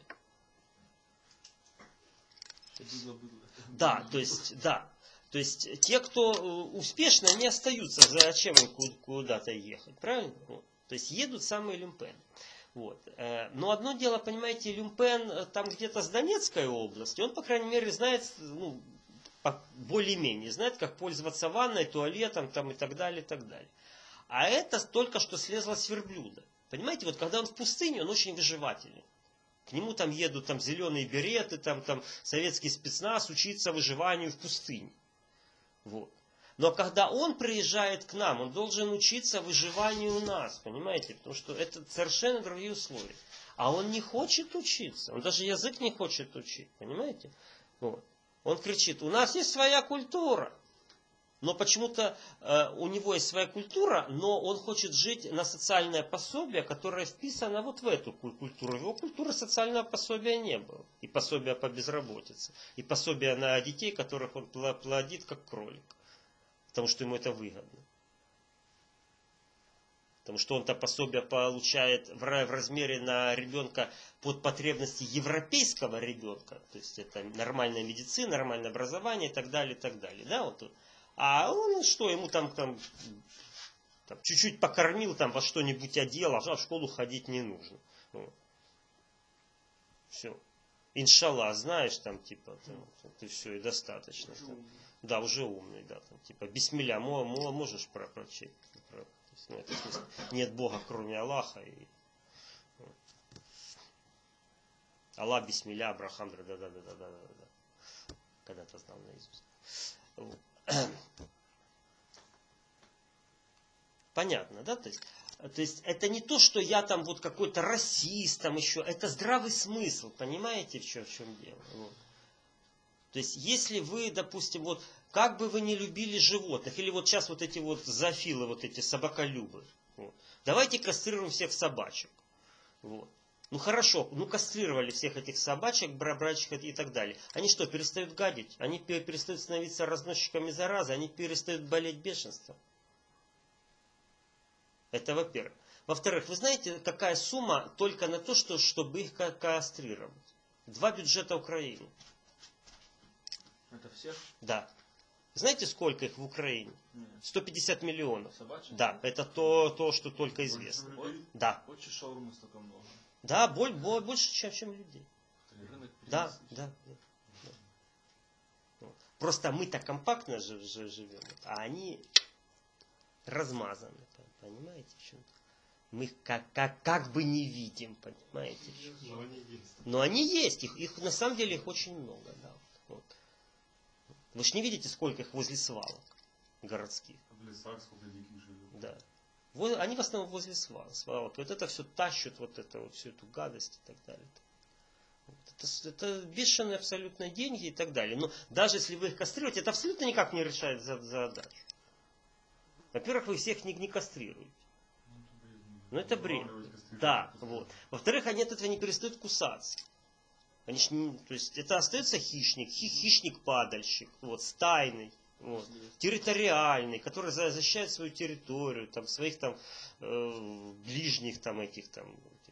Да, то есть, да. То есть те, кто успешно, не остаются, зачем им куда-то ехать, правильно? Вот. То есть едут самые люмпены. Вот. Но одно дело, понимаете, люмпен там где-то с Донецкой области, он, по крайней мере, знает, ну, более-менее, знает, как пользоваться ванной, туалетом там, и так далее, и так далее. А это только что слезло с верблюда. Понимаете, вот когда он в пустыне, он очень выживательный. К нему там едут там зеленые береты, там, там советский спецназ учиться выживанию в пустыне. Вот. Но когда он приезжает к нам, он должен учиться выживанию у нас, понимаете? Потому что это совершенно другие условия. А он не хочет учиться, он даже язык не хочет учить, понимаете? Вот. Он кричит, у нас есть своя культура. Но почему-то э, у него есть своя культура, но он хочет жить на социальное пособие, которое вписано вот в эту культуру. Его культуры социального пособия не было. И пособия по безработице. И пособия на детей, которых он плодит как кролик. Потому что ему это выгодно. Потому что он-то пособие получает в размере на ребенка под потребности европейского ребенка. То есть это нормальная медицина, нормальное образование и так далее, и так далее. Да, вот. А он что, ему там, там, там чуть-чуть покормил, там во что-нибудь одел, а в школу ходить не нужно. Вот. Все. Иншаллах, знаешь, там, типа, там, ты все, и достаточно. Там. Да, уже умный, да, там, типа, бисмилля, можешь прочесть. Про, ну, это, смысле, нет Бога, кроме Аллаха. И, вот. Аллах, бисмилля, Абрахам, да-да-да-да-да-да. Когда-то знал наизусть. Вот. Понятно, да? То есть, то есть это не то, что я там вот какой-то расист, там еще, это здравый смысл, понимаете, в чем, в чем дело? Вот. То есть, если вы, допустим, вот, как бы вы не любили животных, или вот сейчас вот эти вот зоофилы, вот эти собаколюбы, вот, давайте кастрируем всех собачек. Вот. Ну хорошо, ну кастрировали всех этих собачек, брачек и так далее. Они что, перестают гадить? Они перестают становиться разносчиками заразы? Они перестают болеть бешенством? Это во-первых. Во-вторых, вы знаете, какая сумма только на то, что, чтобы их кастрировать? Два бюджета Украины. Это всех? Да. Знаете, сколько их в Украине? Нет. сто пятьдесят миллионов. Собачьих? Да, это то, то, что только известно. Ой, Да. Очень шаурмы столько много. Да, боль, боль, больше, чем, чем людей. Рынок Да, да, да, да. Вот. Просто мы-то компактно жив, жив, живем, а они размазаны, понимаете, в чем-то. Мы их как, как, как бы не видим, понимаете. Но они есть. Но они есть, их, их на самом деле их очень много, да. Вот. Вы же не видите, сколько их возле свалок городских. В лесах сколько диких живет. Да. Они в основном возле свалок. свалок. Вот это все тащат, вот это вот, всю эту гадость и так далее. Вот. Это, это бешеные абсолютно деньги и так далее. Но даже если вы их кастрируете, это абсолютно никак не решает задачу. Во-первых, вы всех не, не кастрируете. Ну это бред. Да, вот. Во-вторых, они от этого не перестают кусаться. Они ж не, то есть это остается хищник, хи, хищник-падальщик, вот, стайный. Вот, территориальный, который защищает свою территорию, там, своих там, э, ближних там, этих, там,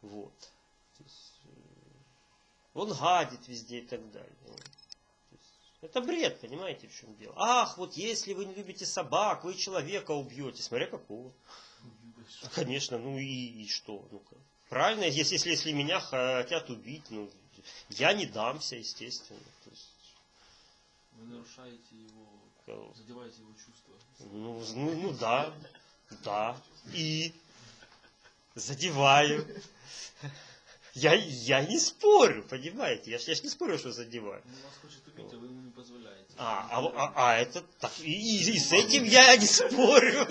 Вот. То есть, он гадит везде и так далее. Это бред, понимаете, в чем дело? Ах, вот если вы не любите собак, вы человека убьете. Смотря какого. Конечно, ну и, и что? Ну-ка. Правильно, если, если, если меня хотят убить, ну, я не дамся, естественно. То есть, вы нарушаете его, кого? задеваете его чувства. Ну, ну, ну да, да. И задеваю. Я, я не спорю, понимаете? Я, я ж не спорю, что задеваю. Он вас хочет убить, а вы ему не позволяете. А, а, а, а это так. И, и, и с этим я не спорю.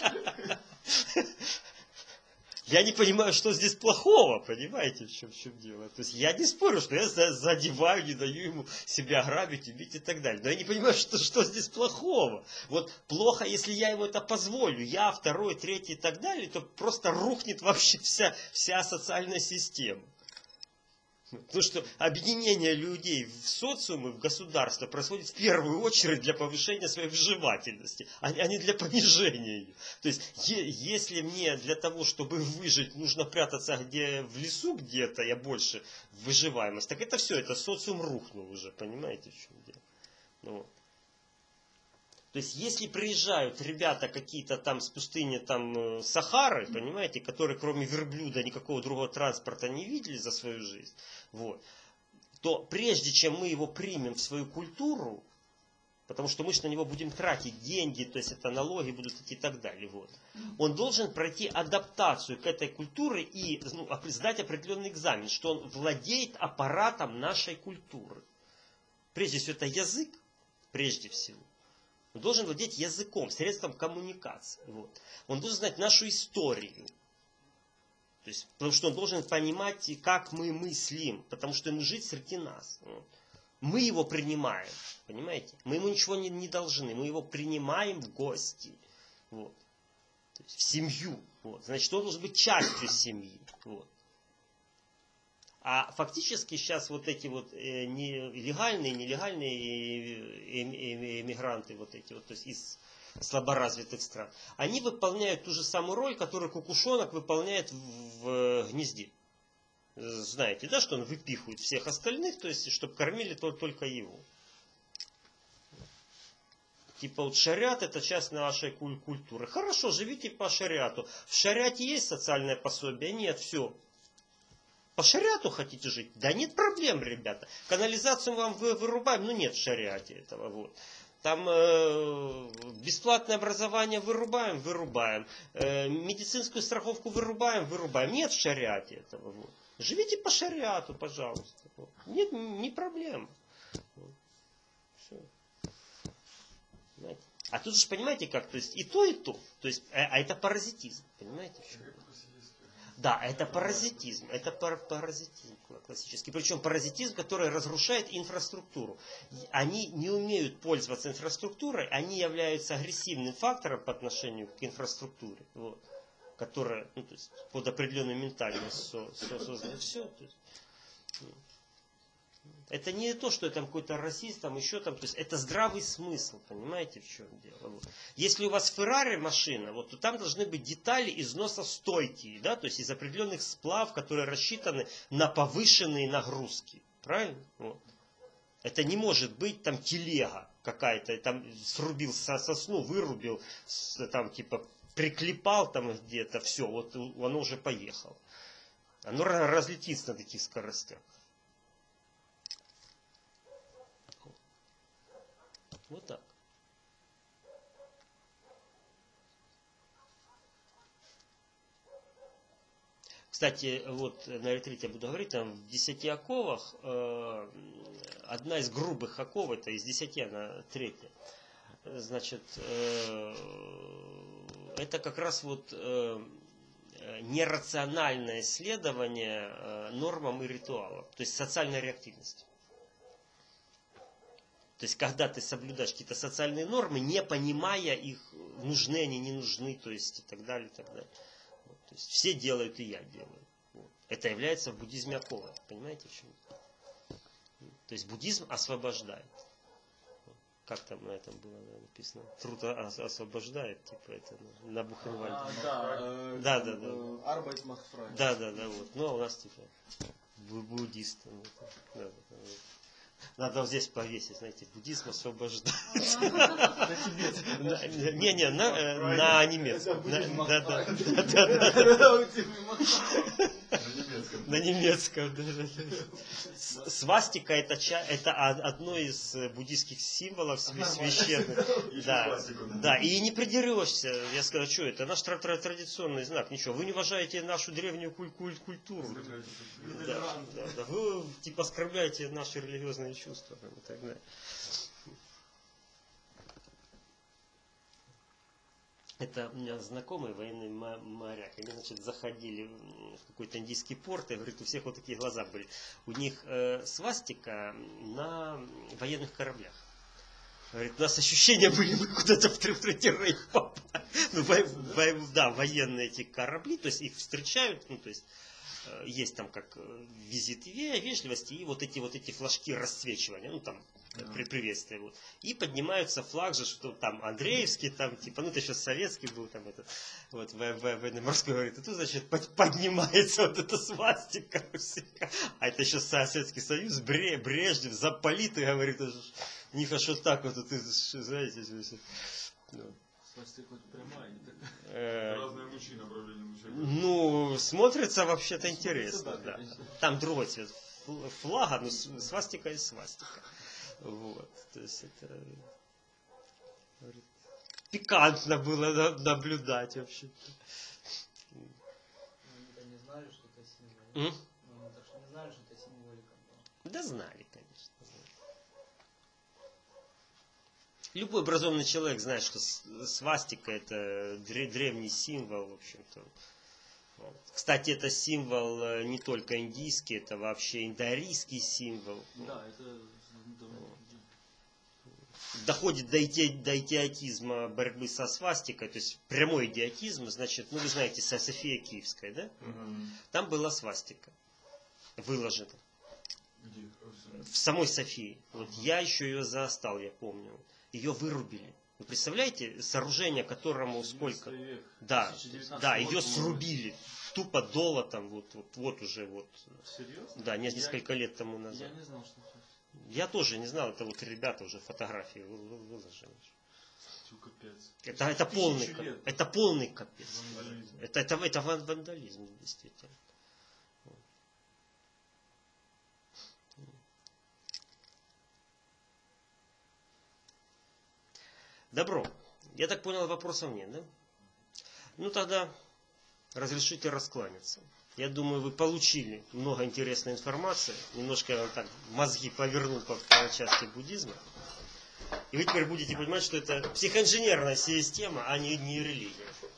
Я не понимаю, что здесь плохого, понимаете, в чем, в чем дело. То есть я не спорю, что я задеваю, не даю ему себя грабить, убить и так далее. Но я не понимаю, что, что здесь плохого. Вот плохо, если я ему это позволю, я, второй, третий и так далее, то просто рухнет вообще вся, вся социальная система. Потому что объединение людей в социумы, в государство происходит в первую очередь для повышения своей выживательности, а не для понижения ее. То есть, если мне для того, чтобы выжить, нужно прятаться где в лесу где-то, я больше выживаемость, так это все, это социум рухнул уже, понимаете, в чем дело. Ну, то есть, если приезжают ребята какие-то там с пустыни там Сахары, понимаете, которые кроме верблюда никакого другого транспорта не видели за свою жизнь, вот, то прежде чем мы его примем в свою культуру, потому что мы же на него будем тратить деньги, то есть это налоги будут идти и так далее, вот, он должен пройти адаптацию к этой культуре и ну, сдать определенный экзамен, что он владеет аппаратом нашей культуры. Прежде всего, это язык, прежде всего. Он должен владеть языком, средством коммуникации. Вот. Он должен знать нашу историю. То есть, потому что он должен понимать, как мы мыслим. Потому что ему жить среди нас. Вот. Мы его принимаем. Понимаете? Мы ему ничего не, не должны. Мы его принимаем в гости. Вот. То есть, в семью. Вот. Значит, он должен быть частью семьи. Вот. А фактически сейчас вот эти вот э, не, легальные, нелегальные эмигранты, вот эти вот, то есть из слаборазвитых стран, они выполняют ту же самую роль, которую кукушонок выполняет в, в гнезде. Знаете, да, что он выпихивает всех остальных, то есть, чтобы кормили только его. Типа вот шариат это часть нашей культуры. Хорошо, живите по шариату. В шариате есть социальное пособие? Нет, все. По шариату хотите жить? Да нет проблем, ребята. Канализацию вам вырубаем, но нет в шариате этого. Вот. Там э, бесплатное образование вырубаем, вырубаем. Э, медицинскую страховку вырубаем, вырубаем. Нет в шариате этого. Вот. Живите по шариату, пожалуйста. Вот. Нет, не проблема. Вот. Все. Знаете? А тут же понимаете как, то есть и то, и то. То есть, а, а это паразитизм, понимаете? В чем? Да, это паразитизм, это пар паразитизм классический. Причем паразитизм, который разрушает инфраструктуру. Они не умеют пользоваться инфраструктурой, они являются агрессивным фактором по отношению к инфраструктуре, вот, которая ну, то есть, под определенную ментальность со со создана. Все. То есть, это не то, что это какой-то расист, там еще там, то есть это здравый смысл, понимаете, в чем дело. Вот. Если у вас Феррари машина, вот, то там должны быть детали износостойкие, да, то есть из определенных сплавов, которые рассчитаны на повышенные нагрузки, правильно? Вот. Это не может быть там телега какая-то, там срубил сосну, вырубил, там типа приклепал там где-то, все, вот оно уже поехало. Оно разлетится на таких скоростях. Вот так. Кстати, вот на ретрите я буду говорить, там в десяти оковах, э, одна из грубых оков, это из десяти, она третья. Значит, э, это как раз вот э, нерациональное исследование э, нормам и ритуалам, то есть социальная реактивность. То есть, когда ты соблюдаешь какие-то социальные нормы, не понимая их, нужны они, не нужны, то есть, и так далее, и так далее. Вот, то есть, все делают, и я делаю. Вот. Это является в буддизме оковой. Понимаете, в чем? То есть, буддизм освобождает. Как там на этом было написано? Труд ос- освобождает, типа это на, на Бухенвальде. А, да, э, Да, там, да, да. э, Arbeit macht frei. Да, да, да, вот. Ну, а у нас типа бу- буддисты. Ну, это, да, да, да, вот. Надо вот здесь повесить, знаете, буддизм освобождает. Не-не, на немецком. Да, да, да. На немецком, да, да, да. Свастика это, ча- это о- одно из буддийских символов свя- священных. Да, да, и не придерешься. Я скажу, что это наш тра- тра- традиционный знак. Ничего, вы не уважаете нашу древнюю куль- куль- культуру. Да, да, да. Вы типа оскорбляете наши религиозные чувства и так далее. Это у меня знакомый военный ма- моряк. Они, значит, заходили в какой-то индийский порт, и говорит, у всех вот такие глаза были. У них э, свастика на военных кораблях. Говорит, у нас ощущения были, мы куда-то в Третий Рейх попали. Ну, во- во- да, военные эти корабли, то есть их встречают, ну, то есть э, есть там как э, визит ве- вежливости, и вот эти вот эти флажки расцвечивания, ну, там, при приветствии. Вот. И поднимаются флаг же, что там Андреевский, там, типа, ну это еще советский был, там это, вот, военно-морской, говорит, и тут, значит, под- поднимается вот эта свастика у всех. А это еще Советский Союз, Бре, Брежнев, Заполиты, говорит, это ж, у них аж вот так вот, это, знаете, все. Ну. Свастика хоть прямая, не такая. Э, Разные лучи направления лучей. Ну, смотрится вообще-то Смотрится, интересно, да, да. конечно. Там другой цвет фл- флага, но с- свастика и свастика. Вот, то есть это говорит, пикантно было на- наблюдать вообще. Они-то не знали, что это символ. М? Ну, так что не знали, что это символика была. Да знали, конечно. Знали. Любой образованный человек знает, что с- свастика это дре- древний символ, в общем-то. Вот. Кстати, это символ э, не только индийский, это вообще индоарийский символ. Да, это давно. Доходит до, иде- до идиотизма борьбы со свастикой, то есть прямой идиотизм, значит, ну вы знаете, Со- София Киевская, да? Там была свастика выложена Где? в самой Софии. Вот я еще ее застал, я помню. Ее вырубили. Вы представляете, сооружение, которому сколько? девятнадцатый век, Да, тысяча девятнадцатый да, год, ее по-моему. срубили. Тупо долотом, вот, вот, вот уже вот, Серьезно? да, не- Я- несколько лет тому назад. Я не знал, что Я тоже не знал, это вот ребята уже фотографии вы- вы- выложили. это капец. Это, это, полный, Тысячу кап- лет. это полный капец. Вандализм. Это, это, это ван- вандализм, действительно. Добро. Я так понял, вопросов нет, да? Ну тогда разрешите раскланяться. Я думаю, вы получили много интересной информации. Немножко я вам так мозги повернул по, по части буддизма. И вы теперь будете понимать, что это психоинженерная система, а не, не религия.